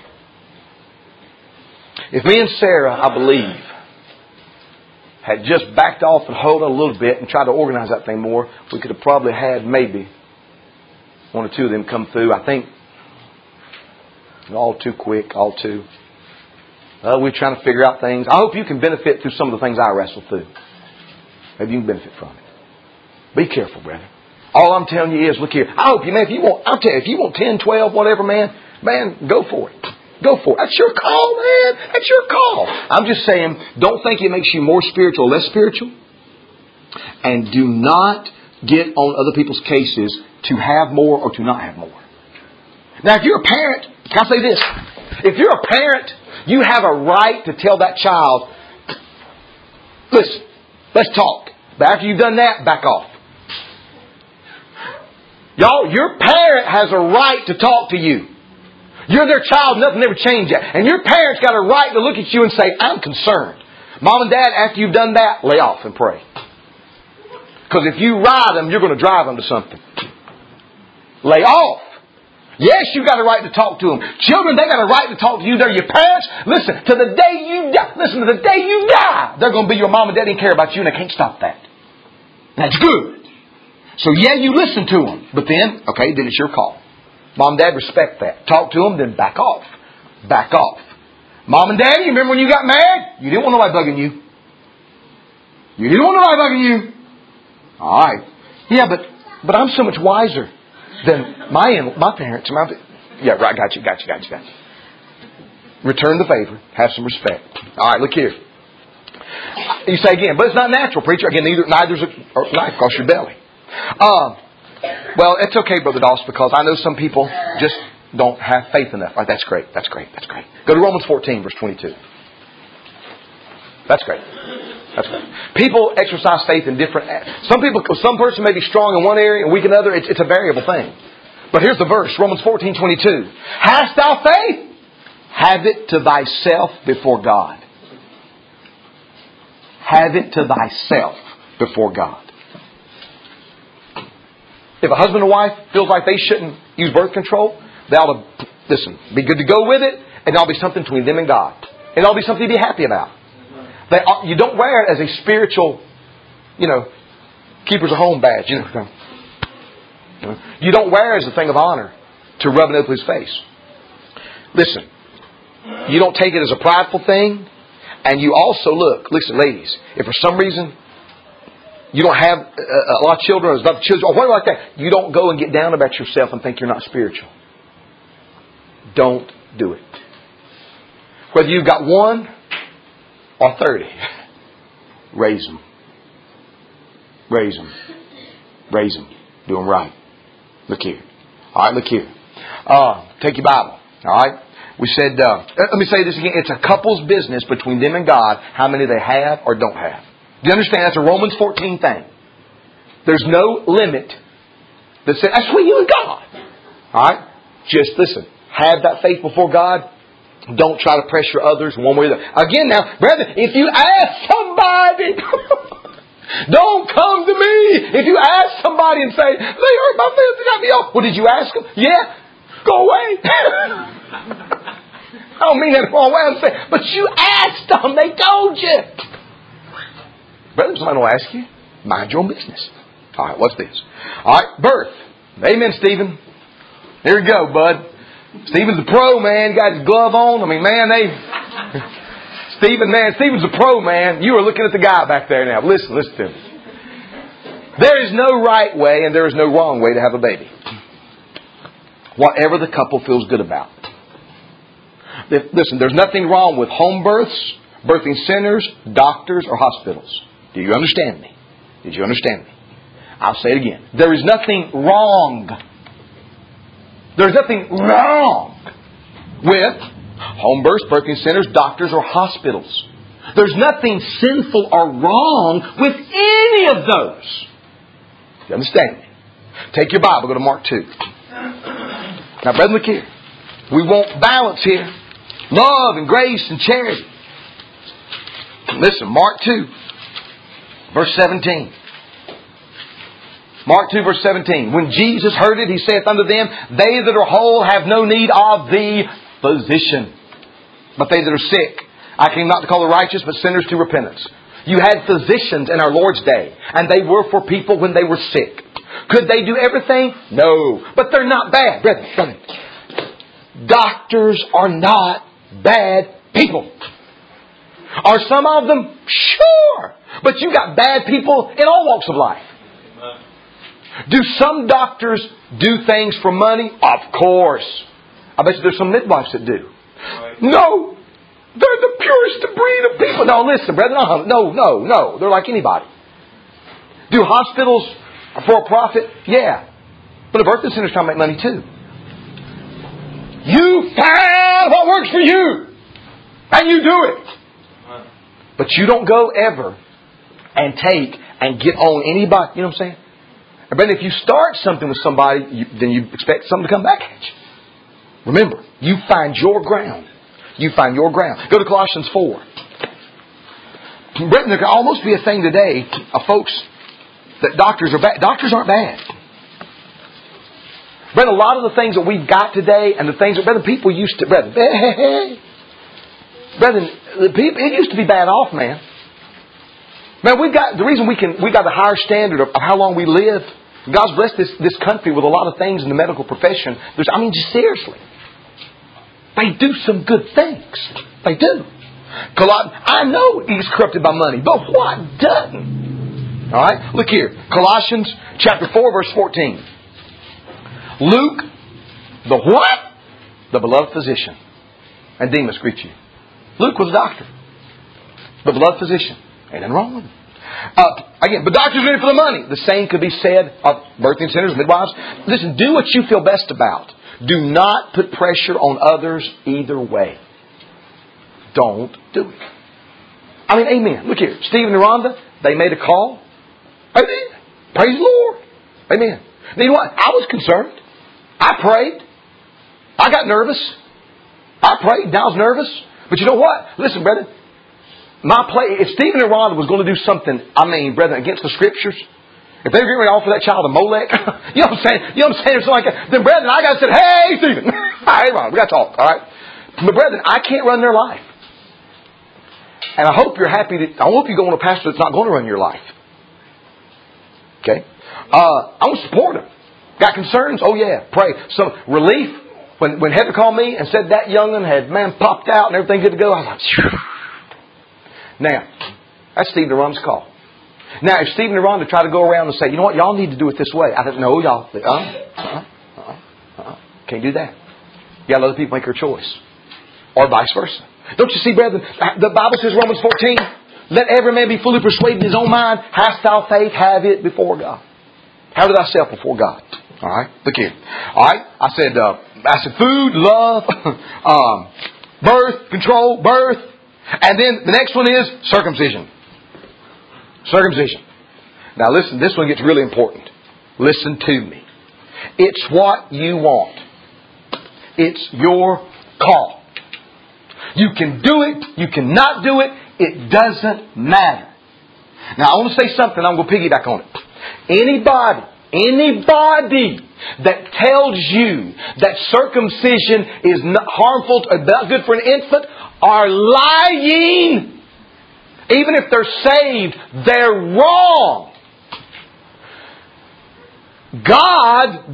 If me and Sarah, I believe, had just backed off and held on a little bit and tried to organize that thing more, we could have probably had maybe one or two of them come through. I think all too quick, all too... we're trying to figure out things. I hope you can benefit through some of the things I wrestle through. Maybe you can benefit from it. Be careful, brethren. All I'm telling you is, look here. I hope you, man, if you want 10, 12, whatever, man, go for it. Go for it. That's your call, man. That's your call. I'm just saying, don't think it makes you more spiritual or less spiritual. And do not get on other people's cases to have more or to not have more. Now, if you're a parent, can I say this? If you're a parent, you have a right to tell that child, listen, let's talk. But after you've done that, back off. Y'all, your parent has a right to talk to you. You're their child, nothing ever changed that. And your parent's got a right to look at you and say, I'm concerned. Mom and Dad, after you've done that, lay off and pray. Because if you ride them, you're going to drive them to something. Lay off. Yes, you've got a right to talk to them. Children, they got a right to talk to you. They're your parents. Listen, to the day you die. Listen, to the day you die, they're going to be your mom and dad and care about you, and they can't stop that. That's good. So yeah, you listen to them. But then, okay, then it's your call. Mom and Dad, respect that. Talk to them, then back off. Back off. Mom and Daddy, you remember when you got mad? You didn't want nobody bugging you. You didn't want nobody bugging you. All right. Yeah, but I'm so much wiser than my parents. Yeah, right. Got you. Return the favor. Have some respect. All right, look here. You say again, but it's not natural, preacher. Again, neither's a knife across your belly. Well, it's okay, Brother Doss, because I know some people just don't have faith enough. All right, that's great. Go to Romans 14, verse 22. That's great. People exercise faith in different... Some person may be strong in one area and weak in another. It's a variable thing. But here's the verse, Romans 14, 22. Hast thou faith? Have it to thyself before God. Have it to thyself before God. If a husband and wife feels like they shouldn't use birth control, they ought to, listen, be good to go with it, and there'll be something between them and God. And there'll be something to be happy about. You don't wear it as a spiritual, keepers of home badge. You don't wear it as a thing of honor to rub it up his face. Listen, you don't take it as a prideful thing. And you also listen, ladies, if for some reason you don't have a lot of children, or there's not children, or whatever like that, you don't go and get down about yourself and think you're not spiritual. Don't do it. Whether you've got 1 or 30, raise them. Raise them. Raise them. Do them right. Look here. All right, look here. Take your Bible. All right. We said, let me say this again. It's a couple's business between them and God how many they have or don't have. Do you understand? That's a Romans 14 thing. There's no limit that says, that's between you and God. All right? Just listen. Have that faith before God. Don't try to pressure others one way or the other. Again now, brethren, if you ask somebody, don't come to me. If you ask somebody and say, they hurt my feelings, they got me off. Well, did you ask them? Yeah. Go away. I don't mean that the wrong way. I'm saying, but you asked them. They told you. Brother, somebody will ask you. Mind your own business. All right, what's this? All right, birth. Amen, Stephen. Here we go, bud. Stephen's a pro, man. He got his glove on. I mean, man, Stephen's a pro, man. You are looking at the guy back there now. Listen to me. There is no right way and there is no wrong way to have a baby. Whatever the couple feels good about. Listen, there's nothing wrong with home births, birthing centers, doctors, or hospitals. Do you understand me? Did you understand me? I'll say it again. There is nothing wrong. There's nothing wrong with home births, birthing centers, doctors, or hospitals. There's nothing sinful or wrong with any of those. Do you understand me? Take your Bible, go to Mark 2. Now, brethren, look here. We want balance here. Love and grace and charity. Listen, Mark 2, verse 17. Mark 2, verse 17. When Jesus heard it, He saith unto them, they that are whole have no need of the physician, but they that are sick. I came not to call the righteous, but sinners to repentance. You had physicians in our Lord's day, and they were for people when they were sick. Could they do everything? No. But they're not bad. Brethren, doctors are not bad people. Are some of them? Sure. But you got bad people in all walks of life. Do some doctors do things for money? Of course. I bet you there's some midwives that do. No. They're the purest breed of people. No, listen, brethren. No. They're like anybody. Do hospitals for a profit? Yeah. But the birthing center's trying to make money too. You find what works for you. And you do it. But you don't go ever and take and get on anybody. You know what I'm saying? But if you start something with somebody, then you expect something to come back at you. Remember, you find your ground. You find your ground. Go to Colossians 4. Brethren, there can almost be a thing today of folks that doctors are bad. Doctors aren't bad. Brethren, a lot of the things that we've got today and the things that, brethren, people used to, brethren, it used to be bad off, man. Man, the reason we got a higher standard of how long we live. God's blessed this country with a lot of things in the medical profession. Just seriously. They do some good things. They do. I know he's corrupted by money, but what doesn't? All right? Look here. Colossians chapter 4, verse 14. Luke, the what? The beloved physician. And Demas greet you. Luke was a doctor. The beloved physician. Ain't nothing wrong with him. Again, but doctors are in it for the money. The same could be said of birthing centers, midwives. Listen, do what you feel best about. Do not put pressure on others either way. Don't do it. Amen. Look here. Steve and Rhonda, they made a call. Amen. Praise the Lord. Amen. You know what? I was concerned. I prayed. I got nervous. I prayed and I was nervous. But you know what? Listen, brethren. If Stephen and Rhonda was going to do something, brethren, against the Scriptures, if they were going to offer that child a Molech, you know what I'm saying? Or something like that, then brethren, I got to say, hey, Stephen. Hey, Ron, we got to talk, all right? But brethren, I can't run their life. And I hope you're happy I hope you go on a pastor that's not going to run your life. Okay? I want to support them. Got concerns? Oh yeah, pray. Some relief. When Heather called me and said that young'un had, popped out and everything good to go, I was like, phew. Now, that's Stephen and Rhonda's call. Now, if Stephen and Rhonda try to go around and say, you know what, y'all need to do it this way. I said, no, y'all. Can't do that. You got to let other people make their choice. Or vice versa. Don't you see, brethren, the Bible says, Romans 14, let every man be fully persuaded in his own mind. Hast thou faith? Have it before God. Have it thyself before God. All right? Look here. All right? I said food, love, birth, control, birth. And then the next one is circumcision. Circumcision. Now listen, this one gets really important. Listen to me. It's what you want. It's your call. You can do it. You cannot do it. It doesn't matter. Now I want to say something. I'm going to piggyback on it. Anybody that tells you that circumcision is not harmful or not good for an infant are lying. Even if they're saved, they're wrong. God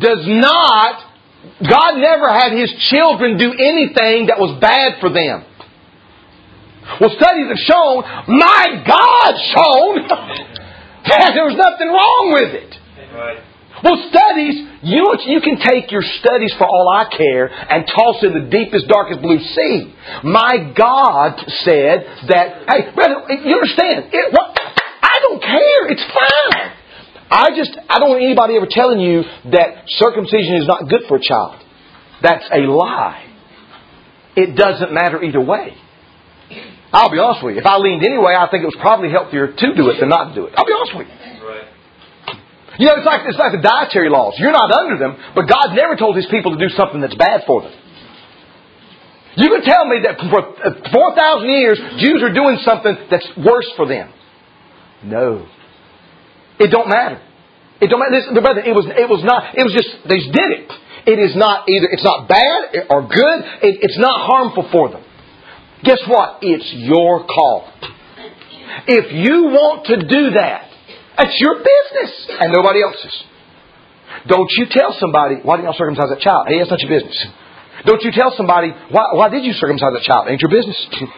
never had His children do anything that was bad for them. Well, studies have shown, my God shown, that there was nothing wrong with it. Right. Well, studies, you can take your studies for all I care and toss in the deepest, darkest blue sea. My God said that, hey, brother, you understand? I don't care. It's fine. I don't want anybody ever telling you that circumcision is not good for a child. That's a lie. It doesn't matter either way. I'll be honest with you. If I leaned anyway, I think it was probably healthier to do it than not to do it. I'll be honest with you. Right. You know, it's like the dietary laws. You're not under them, but God never told His people to do something that's bad for them. You can tell me that for 4,000 years, Jews are doing something that's worse for them. No. It don't matter. It don't matter. Listen, brother, it was not, it was just, they just did it. It is not either, it's not bad or good. It's not harmful for them. Guess what? It's your call. If you want to do that, that's your business and nobody else's. Don't you tell somebody, why didn't y'all circumcise that child? Hey, that's not your business. Don't you tell somebody, why did you circumcise that child? Ain't your business.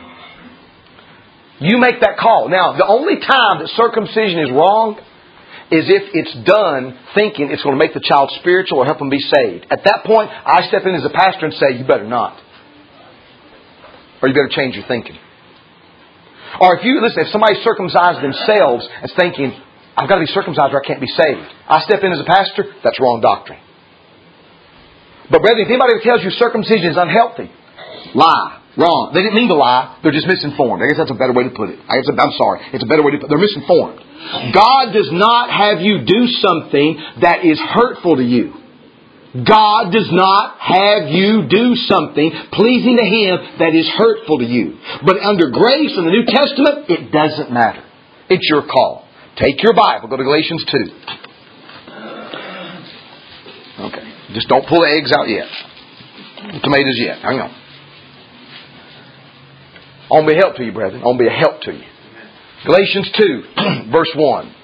You make that call. Now, the only time that circumcision is wrong is if it's done thinking it's going to make the child spiritual or help them be saved. At that point, I step in as a pastor and say, you better not. or you better change your thinking. Or if somebody circumcised themselves and is thinking, I've got to be circumcised or I can't be saved. I step in as a pastor, that's wrong doctrine. But brethren, if anybody tells you circumcision is unhealthy, lie. Wrong. They didn't mean to lie. They're just misinformed. I guess that's a better way to put it. I'm sorry. It's a better way to put it. They're misinformed. God does not have you do something that is hurtful to you. God does not have you do something pleasing to Him that is hurtful to you. But under grace in the New Testament, it doesn't matter. It's your call. Take your Bible. Go to Galatians 2. Okay. Just don't pull the eggs out yet. Tomatoes yet. Hang on. I want to be a help to you, brethren. I want to be a help to you. Galatians 2, verse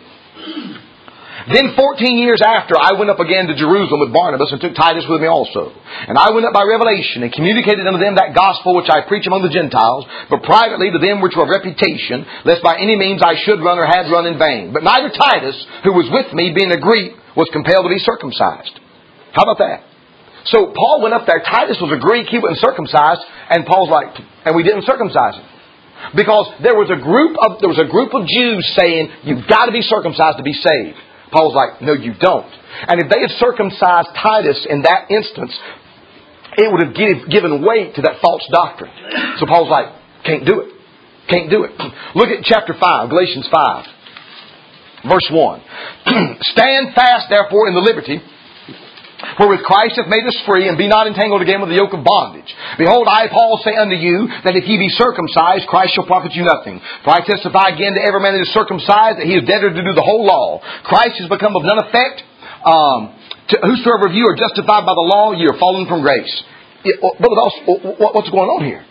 1. Then 14 years after, I went up again to Jerusalem with Barnabas and took Titus with me also. And I went up by revelation and communicated unto them that gospel which I preach among the Gentiles, but privately to them which were of reputation, lest by any means I should run or had run in vain. But neither Titus, who was with me, being a Greek, was compelled to be circumcised. How about that? So Paul went up there. Titus was a Greek. He wasn't circumcised. And Paul's like, and we didn't circumcise him. Because there was a group of Jews saying, you've got to be circumcised to be saved. Paul's like, no, you don't. And if they had circumcised Titus in that instance, it would have given weight to that false doctrine. So Paul's like, can't do it. Can't do it. Look at chapter 5, Galatians 5, verse 1. Stand fast, therefore, in the liberty wherewith Christ hath made us free, and be not entangled again with the yoke of bondage. Behold, I, Paul, say unto you, that if ye be circumcised, Christ shall profit you nothing. For I testify again to every man that is circumcised, that he is debtor to do the whole law. Christ has become of none effect. Whosoever of you are justified by the law, ye are fallen from grace. What's going on here?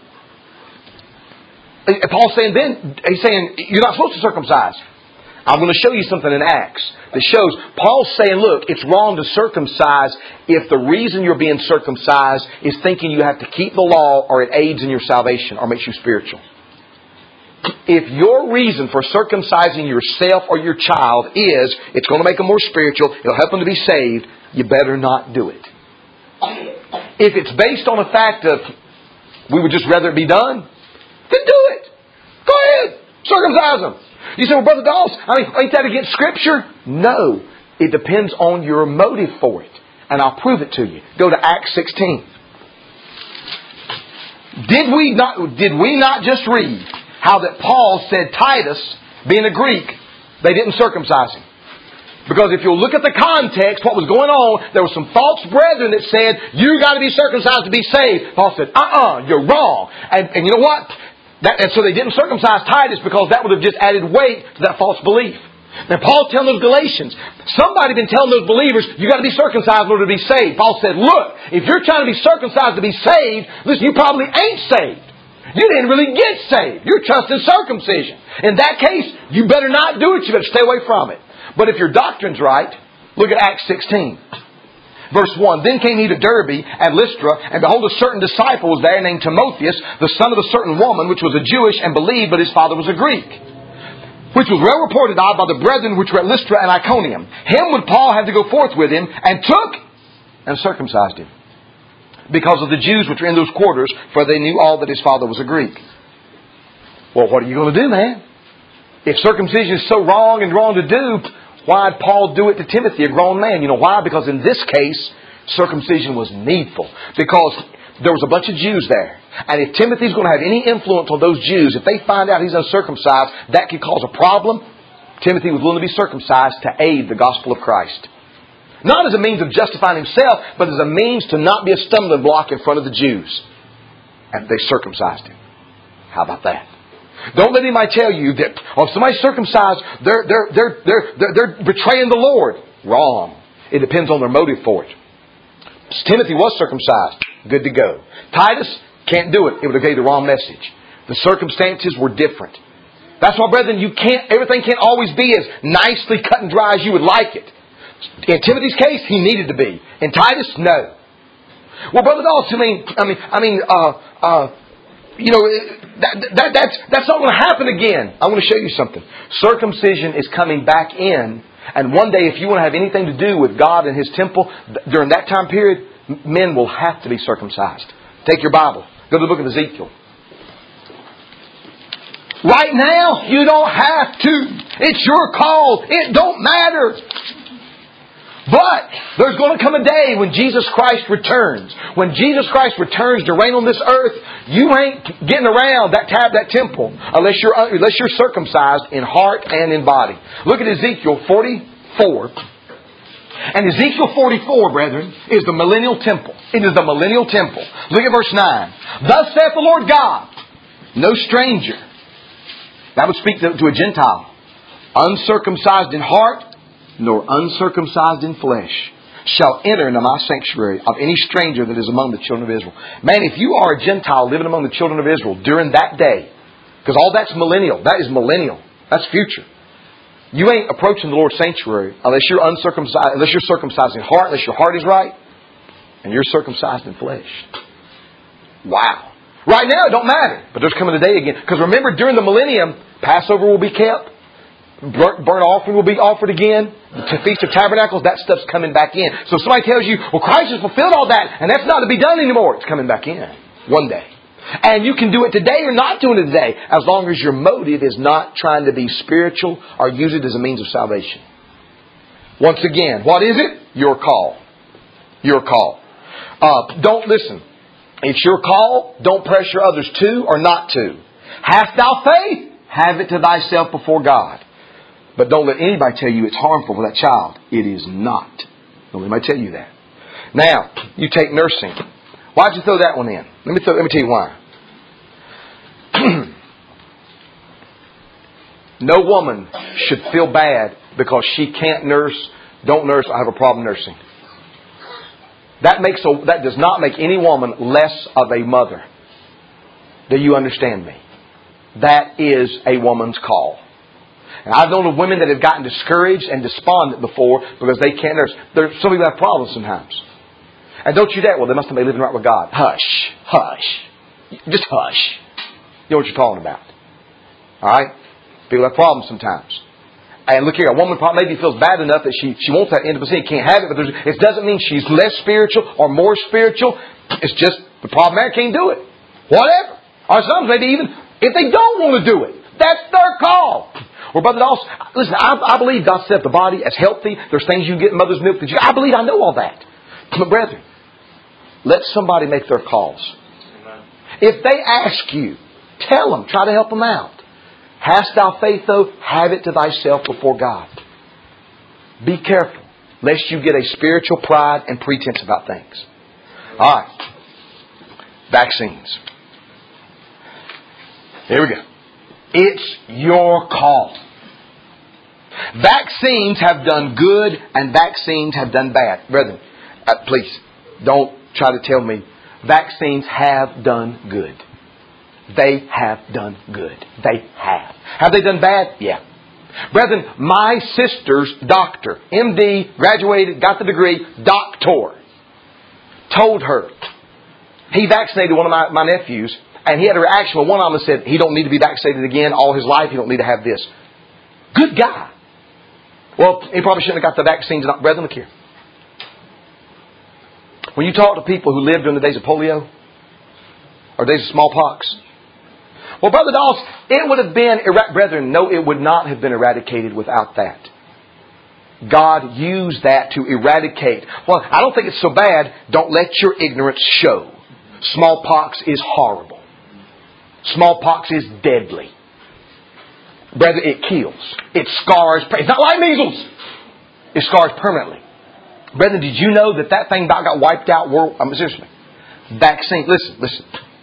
Paul's saying he's saying, you're not supposed to circumcise. I'm going to show you something in Acts that shows, Paul's saying, look, it's wrong to circumcise if the reason you're being circumcised is thinking you have to keep the law or it aids in your salvation or makes you spiritual. If your reason for circumcising yourself or your child is it's going to make them more spiritual, it'll help them to be saved, you better not do it. If it's based on the fact of we would just rather it be done, then do it. Go ahead. Circumcise them. You say, well, Brother Dawes, ain't that against Scripture? No. It depends on your motive for it. And I'll prove it to you. Go to Acts 16. Did we not just read how that Paul said Titus, being a Greek, they didn't circumcise him? Because if you'll look at the context, what was going on, there were some false brethren that said, you got to be circumcised to be saved. Paul said, you're wrong. And you know what? And so they didn't circumcise Titus because that would have just added weight to that false belief. Now Paul's telling those Galatians, somebody been telling those believers, you got to be circumcised in order to be saved. Paul said, look, if you're trying to be circumcised to be saved, listen, you probably ain't saved. You didn't really get saved. You're trusting circumcision. In that case, you better not do it. You better stay away from it. But if your doctrine's right, look at Acts 16. Verse 1, Then came he to Derbe and Lystra, and behold, a certain disciple was there named Timotheus, the son of a certain woman, which was a Jewish and believed, but his father was a Greek, which was well reported of by the brethren which were at Lystra and Iconium. Him would Paul have to go forth with him, and took and circumcised him, because of the Jews which were in those quarters, for they knew all that his father was a Greek. Well, what are you going to do, man? If circumcision is so wrong and wrong to do, why did Paul do it to Timothy, a grown man? You know why? Because in this case, circumcision was needful. Because there was a bunch of Jews there. And if Timothy's going to have any influence on those Jews, if they find out he's uncircumcised, that could cause a problem. Timothy was willing to be circumcised to aid the gospel of Christ. Not as a means of justifying himself, but as a means to not be a stumbling block in front of the Jews. And they circumcised him. How about that? Don't let anybody tell you that, if somebody's circumcised, they're betraying the Lord. Wrong. It depends on their motive for it. Timothy was circumcised. Good to go. Titus can't do it. It would have gave the wrong message. The circumstances were different. That's why, brethren, everything can't always be as nicely cut and dry as you would like it. In Timothy's case, he needed to be. In Titus, no. Well, Brother Dawes, that's not going to happen again. I want to show you something. Circumcision is coming back in. And one day, if you want to have anything to do with God and His temple, during that time period, men will have to be circumcised. Take your Bible. Go to the book of Ezekiel. Right now, you don't have to. It's your call. It don't matter. But there's going to come a day when Jesus Christ returns. When Jesus Christ returns to reign on this earth, you ain't getting around that temple unless you're circumcised in heart and in body. Look at Ezekiel 44. And Ezekiel 44, brethren, is the millennial temple. It is the millennial temple. Look at verse 9. Thus saith the Lord God, no stranger. That would speak to a Gentile. Uncircumcised in heart, nor uncircumcised in flesh, shall enter into my sanctuary of any stranger that is among the children of Israel. Man, if you are a Gentile living among the children of Israel during that day, because all that's millennial. That is millennial. That's future. You ain't approaching the Lord's sanctuary unless you're uncircumcised, unless you're circumcised in heart, unless your heart is right, and you're circumcised in flesh. Wow. Right now it don't matter, but there's coming a day again. Because remember, during the millennium, Passover will be kept. Burnt offering will be offered again. The Feast of Tabernacles, that stuff's coming back in. So if somebody tells you, well, Christ has fulfilled all that, and that's not to be done anymore, it's coming back in one day. And you can do it today or not doing it today, as long as your motive is not trying to be spiritual or use it as a means of salvation. Once again, what is it? Your call. Your call. Don't listen. It's your call. Don't pressure others to or not to. Hast thou faith? Have it to thyself before God. But don't let anybody tell you it's harmful for that child. It is not. Don't let anybody tell you that. Now, you take nursing. Why'd you throw that one in? Let me tell you why. No woman should feel bad because she can't nurse, don't nurse, or have a problem nursing. That does not make any woman less of a mother. Do you understand me? That is a woman's call. And I've known of women that have gotten discouraged and despondent before because they can't nurse. Some people have problems sometimes. And don't you dare, well, they must have been living right with God. Hush. Hush. Just hush. You know what you're talking about. Alright? People have problems sometimes. And look here, a woman probably maybe feels bad enough that she wants that intimacy and can't have it, but it doesn't mean she's less spiritual or more spiritual. It's just the problematic can't do it. Whatever. Or some maybe even if they don't want to do it. That's their call. Well, Brother Dawson, listen, I believe God set up the body as healthy. There's things you can get in mother's milk. I believe I know all that. But brethren, let somebody make their calls. Amen. If they ask you, tell them. Try to help them out. Hast thou faith, though? Have it to thyself before God. Be careful, lest you get a spiritual pride and pretense about things. All right. Vaccines. Here we go. It's your call. Vaccines have done good and vaccines have done bad. Brethren, please, don't try to tell me. Vaccines have done good. They have done good. They have. Have they done bad? Yeah. Brethren, my sister's doctor, MD, graduated, got the degree, doctor, told her, he vaccinated one of my nephews, and he had a reaction when one of them said, he don't need to be vaccinated again all his life. He don't need to have this. Good guy. Well, he probably shouldn't have got the vaccines. Brethren, look here. When you talk to people who lived during the days of polio or days of smallpox, well, Brother Dawes, it would have been, brethren, no, it would not have been eradicated without that. God used that to eradicate. Well, I don't think it's so bad. Don't let your ignorance show. Smallpox is horrible. Smallpox is deadly. Brethren, it kills. It scars. It's not like measles. It scars permanently. Brethren, did you know that thing about got wiped out? Seriously. Vaccine. Listen.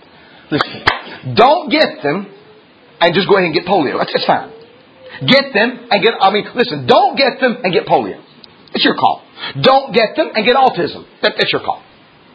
Don't get them and just go ahead and get polio. That's fine. Get them and listen, don't get them and get polio. It's your call. Don't get them and get autism. That's your call.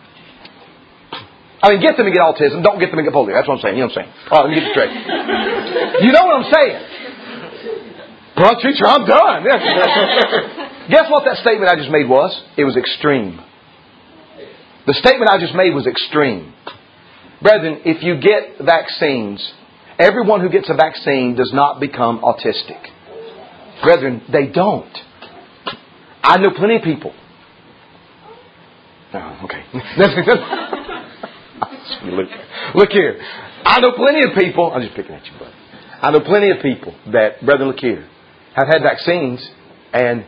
Get them and get autism. Don't get them and get polio. That's what I'm saying. You know what I'm saying? All right, let me get it straight. You know what I'm saying? Well, teacher, I'm done. Guess what that statement I just made was? It was extreme. The statement I just made was extreme. Brethren, if you get vaccines, everyone who gets a vaccine does not become autistic. Brethren, they don't. I know plenty of people. Oh, okay. Look here. I know plenty of people. I'm just picking at you, buddy. I know plenty of people that, brethren, look here, have had vaccines and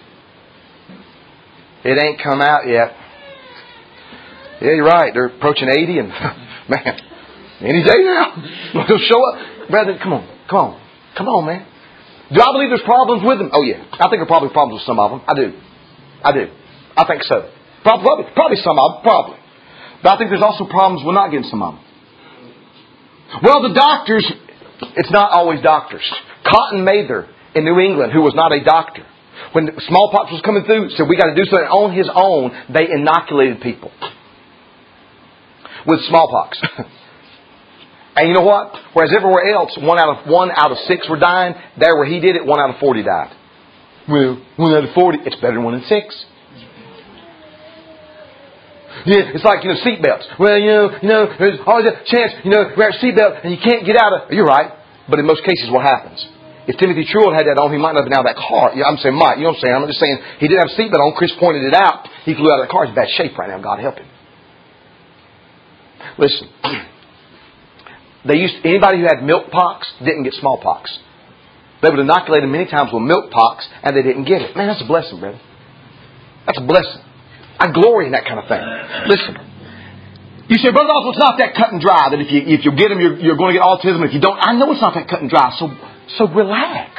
it ain't come out yet. Yeah, you're right. They're approaching 80 and, man, any day now. They'll show up. Brethren, come on, man. Do I believe there's problems with them? Oh, yeah. I think there are probably problems with some of them. I do. I think so. Probably some of them. Probably. But I think there's also problems with not getting some of them. Well, the doctors, it's not always doctors. Cotton Mather in New England, who was not a doctor, when smallpox was coming through, said we got to do something on his own. They inoculated people with smallpox. And you know what? Whereas everywhere else, one out of 6 were dying, there where he did it, 1 out of 40 died. Well, 1 out of 40, it's better than 1 in 6. Yeah, it's like, seatbelts. Well, there's always a chance, wear a seatbelt and you can't get out of... You're right. But in most cases, what happens? If Timothy Truitt had that on, he might not have been out of that car. Yeah, I'm saying might. You know what I'm saying? I'm just saying he did have a seatbelt on. Chris pointed it out. He flew out of the car. He's in bad shape right now. God help him. Listen. Anybody who had milk pox didn't get smallpox. They would inoculate them many times with milk pox and they didn't get it. Man, that's a blessing, brother. That's a blessing. I glory in that kind of thing. Listen. You say, Brother Oswald, it's not that cut and dry that if you get them, you're going to get autism. If you don't, I know it's not that cut and dry. So relax.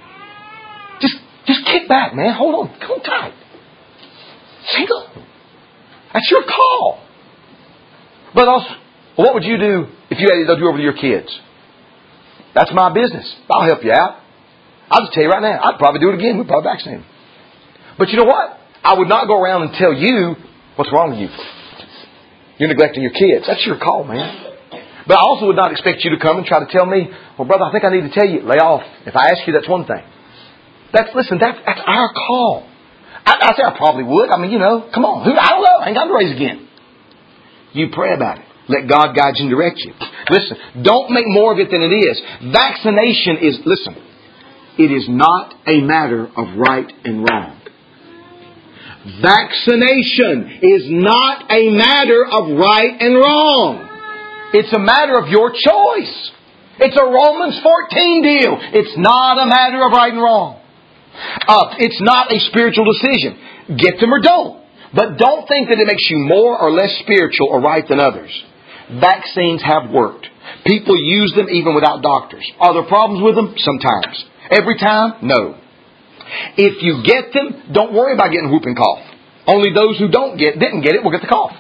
Just kick back, man. Hold on. Come tight. Single. That's your call. Brother Oswald, what would you do if you had to do over to your kids? That's my business. I'll help you out. I'll just tell you right now, I'd probably do it again. We'd probably vaccinate them. But you know what? I would not go around and tell you what's wrong with you. You're neglecting your kids. That's your call, man. But I also would not expect you to come and try to tell me, well, brother, I think I need to tell you. Lay off. If I ask you, that's one thing. That's our call. I say I probably would. I mean, come on. I don't know. I ain't got to raise again. You pray about it. Let God guide you and direct you. Listen, don't make more of it than it is. Vaccination is, it is not a matter of right and wrong. Vaccination is not a matter of right and wrong. It's a matter of your choice. It's a Romans 14 deal. It's not a matter of right and wrong. It's not a spiritual decision. Get them or don't. But don't think that it makes you more or less spiritual or right than others. Vaccines have worked. People use them even without doctors. Are there problems with them? Sometimes. Every time? No. If you get them, don't worry about getting whooping cough. Only those who didn't get it will get the cough.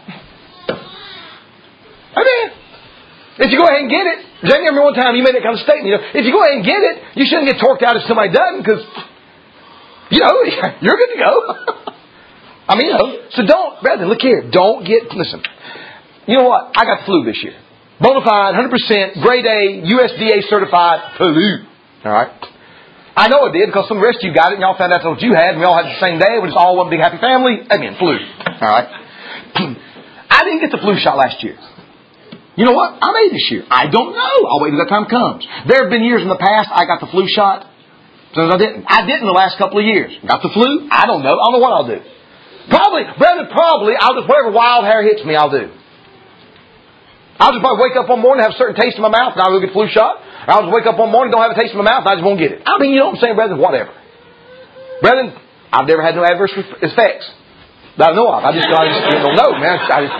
Amen. If you go ahead and get it, Jamie, I remember one time you made that kind of statement. If you go ahead and get it, you shouldn't get torqued out if somebody doesn't, because you're good to go. I mean, so don't, brethren, look here. Listen. You know what? I got the flu this year. Bonafide, 100%, grade A, USDA certified flu. All right. I know it did because some of the rest of you got it and y'all found out that's what you had and we all had it the same day. We just all one big happy family. Amen. Flu. All right. I didn't get the flu shot last year. You know what? I may this year. I don't know. I'll wait till that time comes. There have been years in the past I got the flu shot. Sometimes I didn't. I didn't the last couple of years. Got the flu? I don't know. I don't know what I'll do. Probably, I'll just, whatever wild hair hits me, I'll do. I'll just probably wake up one morning and have a certain taste in my mouth and I'll go get flu shot. I'll just wake up one morning, don't have a taste in my mouth, and I just won't get it. I mean, you know what I'm saying, brethren? Whatever. Brethren, I've never had no adverse effects that I know of. I just don't know, man.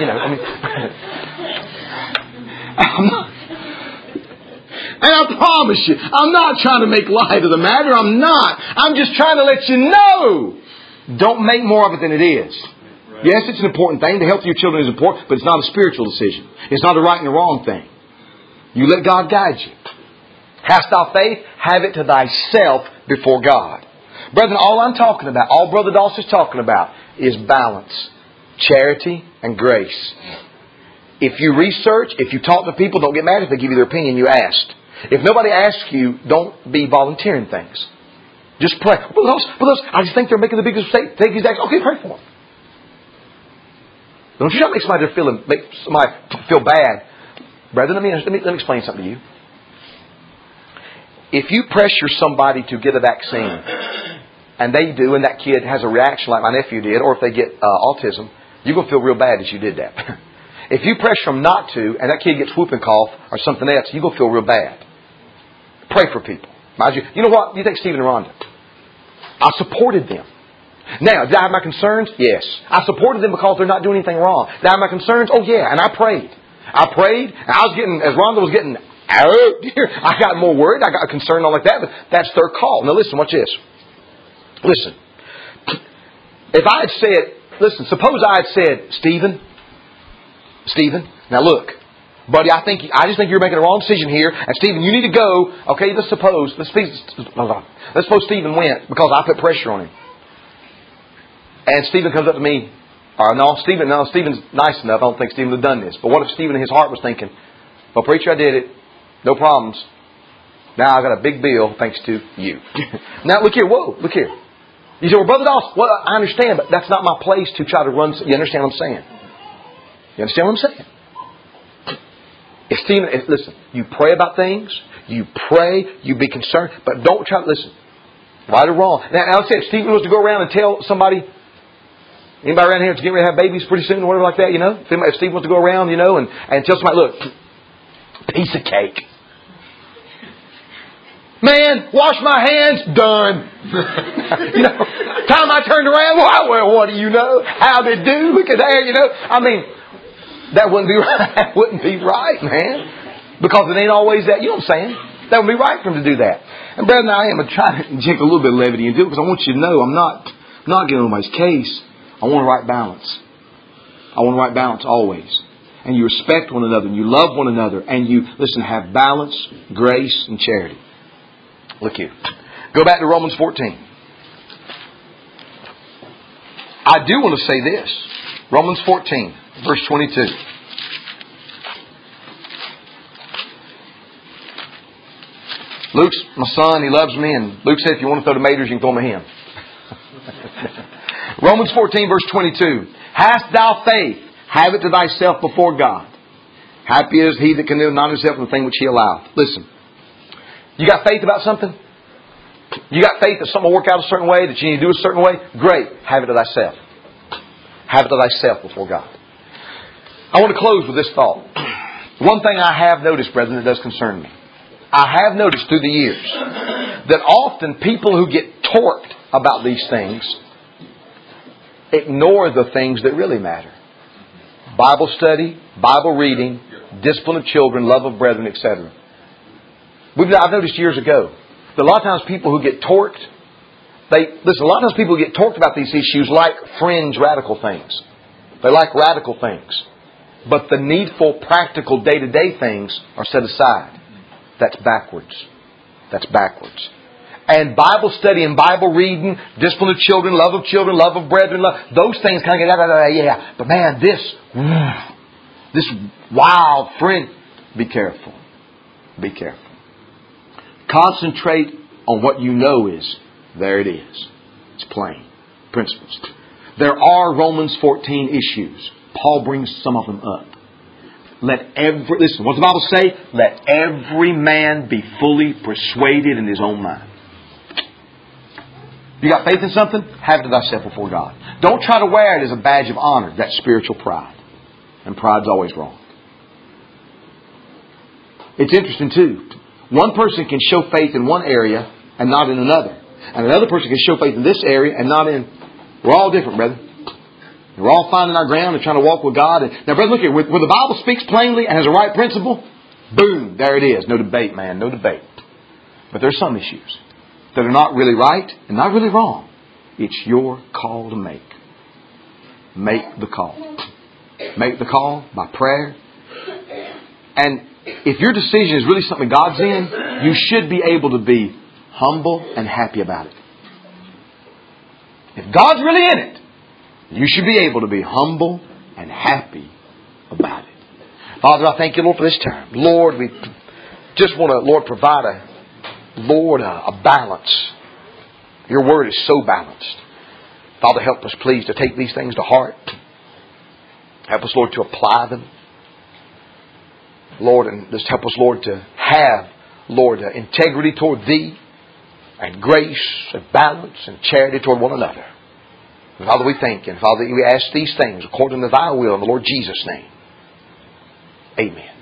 And I promise you, I'm not trying to make light of the matter. I'm not. I'm just trying to let you know. Don't make more of it than it is. Yes, it's an important thing. The health of your children is important, but it's not a spiritual decision. It's not a right and a wrong thing. You let God guide you. Hast thou faith? Have it to thyself before God. Brethren, all I'm talking about, all Brother Doss is talking about, is balance, charity, and grace. If you research, if you talk to people, don't get mad if they give you their opinion you asked. If nobody asks you, don't be volunteering things. Just pray. Brother Doss, I just think they're making the biggest mistake. Take these actions. Okay, pray for them. Don't you try to make somebody feel bad. Brethren, let me explain something to you. If you pressure somebody to get a vaccine, and they do, and that kid has a reaction like my nephew did, or if they get autism, you're going to feel real bad that you did that. If you pressure them not to, and that kid gets whooping cough or something else, you're going to feel real bad. Pray for people. Mind you, you know what? You take Stephen and Rhonda. I supported them. Now, did I have my concerns? Yes. I supported them because they're not doing anything wrong. Did I have my concerns? Oh yeah, and I prayed. And I was getting, as Rhonda was getting out here, I got more worried, I got concerned, all like that, but that's their call. Now listen, watch this. Listen. If I had said, suppose I had said, Stephen, now look, buddy, I just think you're making a wrong decision here, and Stephen, you need to go. Okay, let's suppose Stephen went because I put pressure on him. And Stephen comes up to me, Stephen's nice enough, I don't think Stephen would have done this. But what if Stephen in his heart was thinking, well, preacher, I did it, no problems. Now I got a big bill thanks to you. Now look here, look here. You say, well, Brother Dawson, well, I understand, but that's not my place to try to run. You understand what I'm saying? You understand what I'm saying? If Stephen, listen, you pray about things, you pray, you be concerned, but don't try to listen. Right or wrong. Now, let's say if Stephen was to go around and tell somebody, anybody around here that's getting ready to have babies pretty soon or whatever like that, you know? If Stephen wants to go around, you know, and tell somebody, look, piece of cake. Man, wash my hands, done. You know, time I turned around, well, what do you know? How they do? Look at there, you know. I mean, that wouldn't be right. That wouldn't be right, man. Because it ain't always that. You know what I'm saying? That would be right for him to do that. And brethren, I am trying to inject a little bit of levity into it because I want you to know I'm not getting on anybody's case. I want a right balance. I want a right balance always. And you respect one another and you love one another and you, have balance, grace, and charity. Look here. Go back to Romans 14. I do want to say this. Romans 14, verse 22. Luke's my son, he loves me, and Luke said if you want to throw tomatoes, you can throw them at him. Romans 14, verse 22. Hast thou faith? Have it to thyself before God. Happy is he that condemneth not himself in the thing which he alloweth. Listen. You got faith about something? You got faith that something will work out a certain way, that you need to do a certain way? Great. Have it to thyself. Have it to thyself before God. I want to close with this thought. One thing I have noticed, brethren, that does concern me. I have noticed through the years that often people who get torqued about these things ignore the things that really matter. Bible study, Bible reading, discipline of children, love of brethren, etc. I've noticed years ago that a lot of times people who get torqued, a lot of times people who get torqued about these issues like fringe radical things. They like radical things. But the needful, practical, day-to-day things are set aside. That's backwards. That's backwards. And Bible study and Bible reading, discipline of children, love of brethren, those things kind of get, yeah. But man, this wild fringe, be careful. Be careful. Concentrate on what you know is, there it is. It's plain. Principles. There are Romans 14 issues. Paul brings some of them up. Listen, what's the Bible say? Let every man be fully persuaded in his own mind. You got faith in something? Have it to thyself before God. Don't try to wear it as a badge of honor. That's spiritual pride. And pride's always wrong. It's interesting too. One person can show faith in one area and not in another. And another person can show faith in this area and not in... We're all different, brother. We're all finding our ground and trying to walk with God. Now, brother, look here. Where the Bible speaks plainly and has a right principle, boom, there it is. No debate, man. No debate. But there's some issues that are not really right and not really wrong. It's your call to make. Make the call. Make the call by prayer. And if your decision is really something God's in, you should be able to be humble and happy about it. If God's really in it, you should be able to be humble and happy about it. Father, I thank you, Lord, for this time. Lord, we just want to, Lord, provide a balance. Your word is so balanced. Father, help us, please, to take these things to heart. Help us, Lord, to apply them. Lord, and just help us, Lord, to have, Lord, integrity toward Thee and grace and balance and charity toward one another. And Father, we thank you. And Father, we ask these things according to Thy will in the Lord Jesus' name. Amen.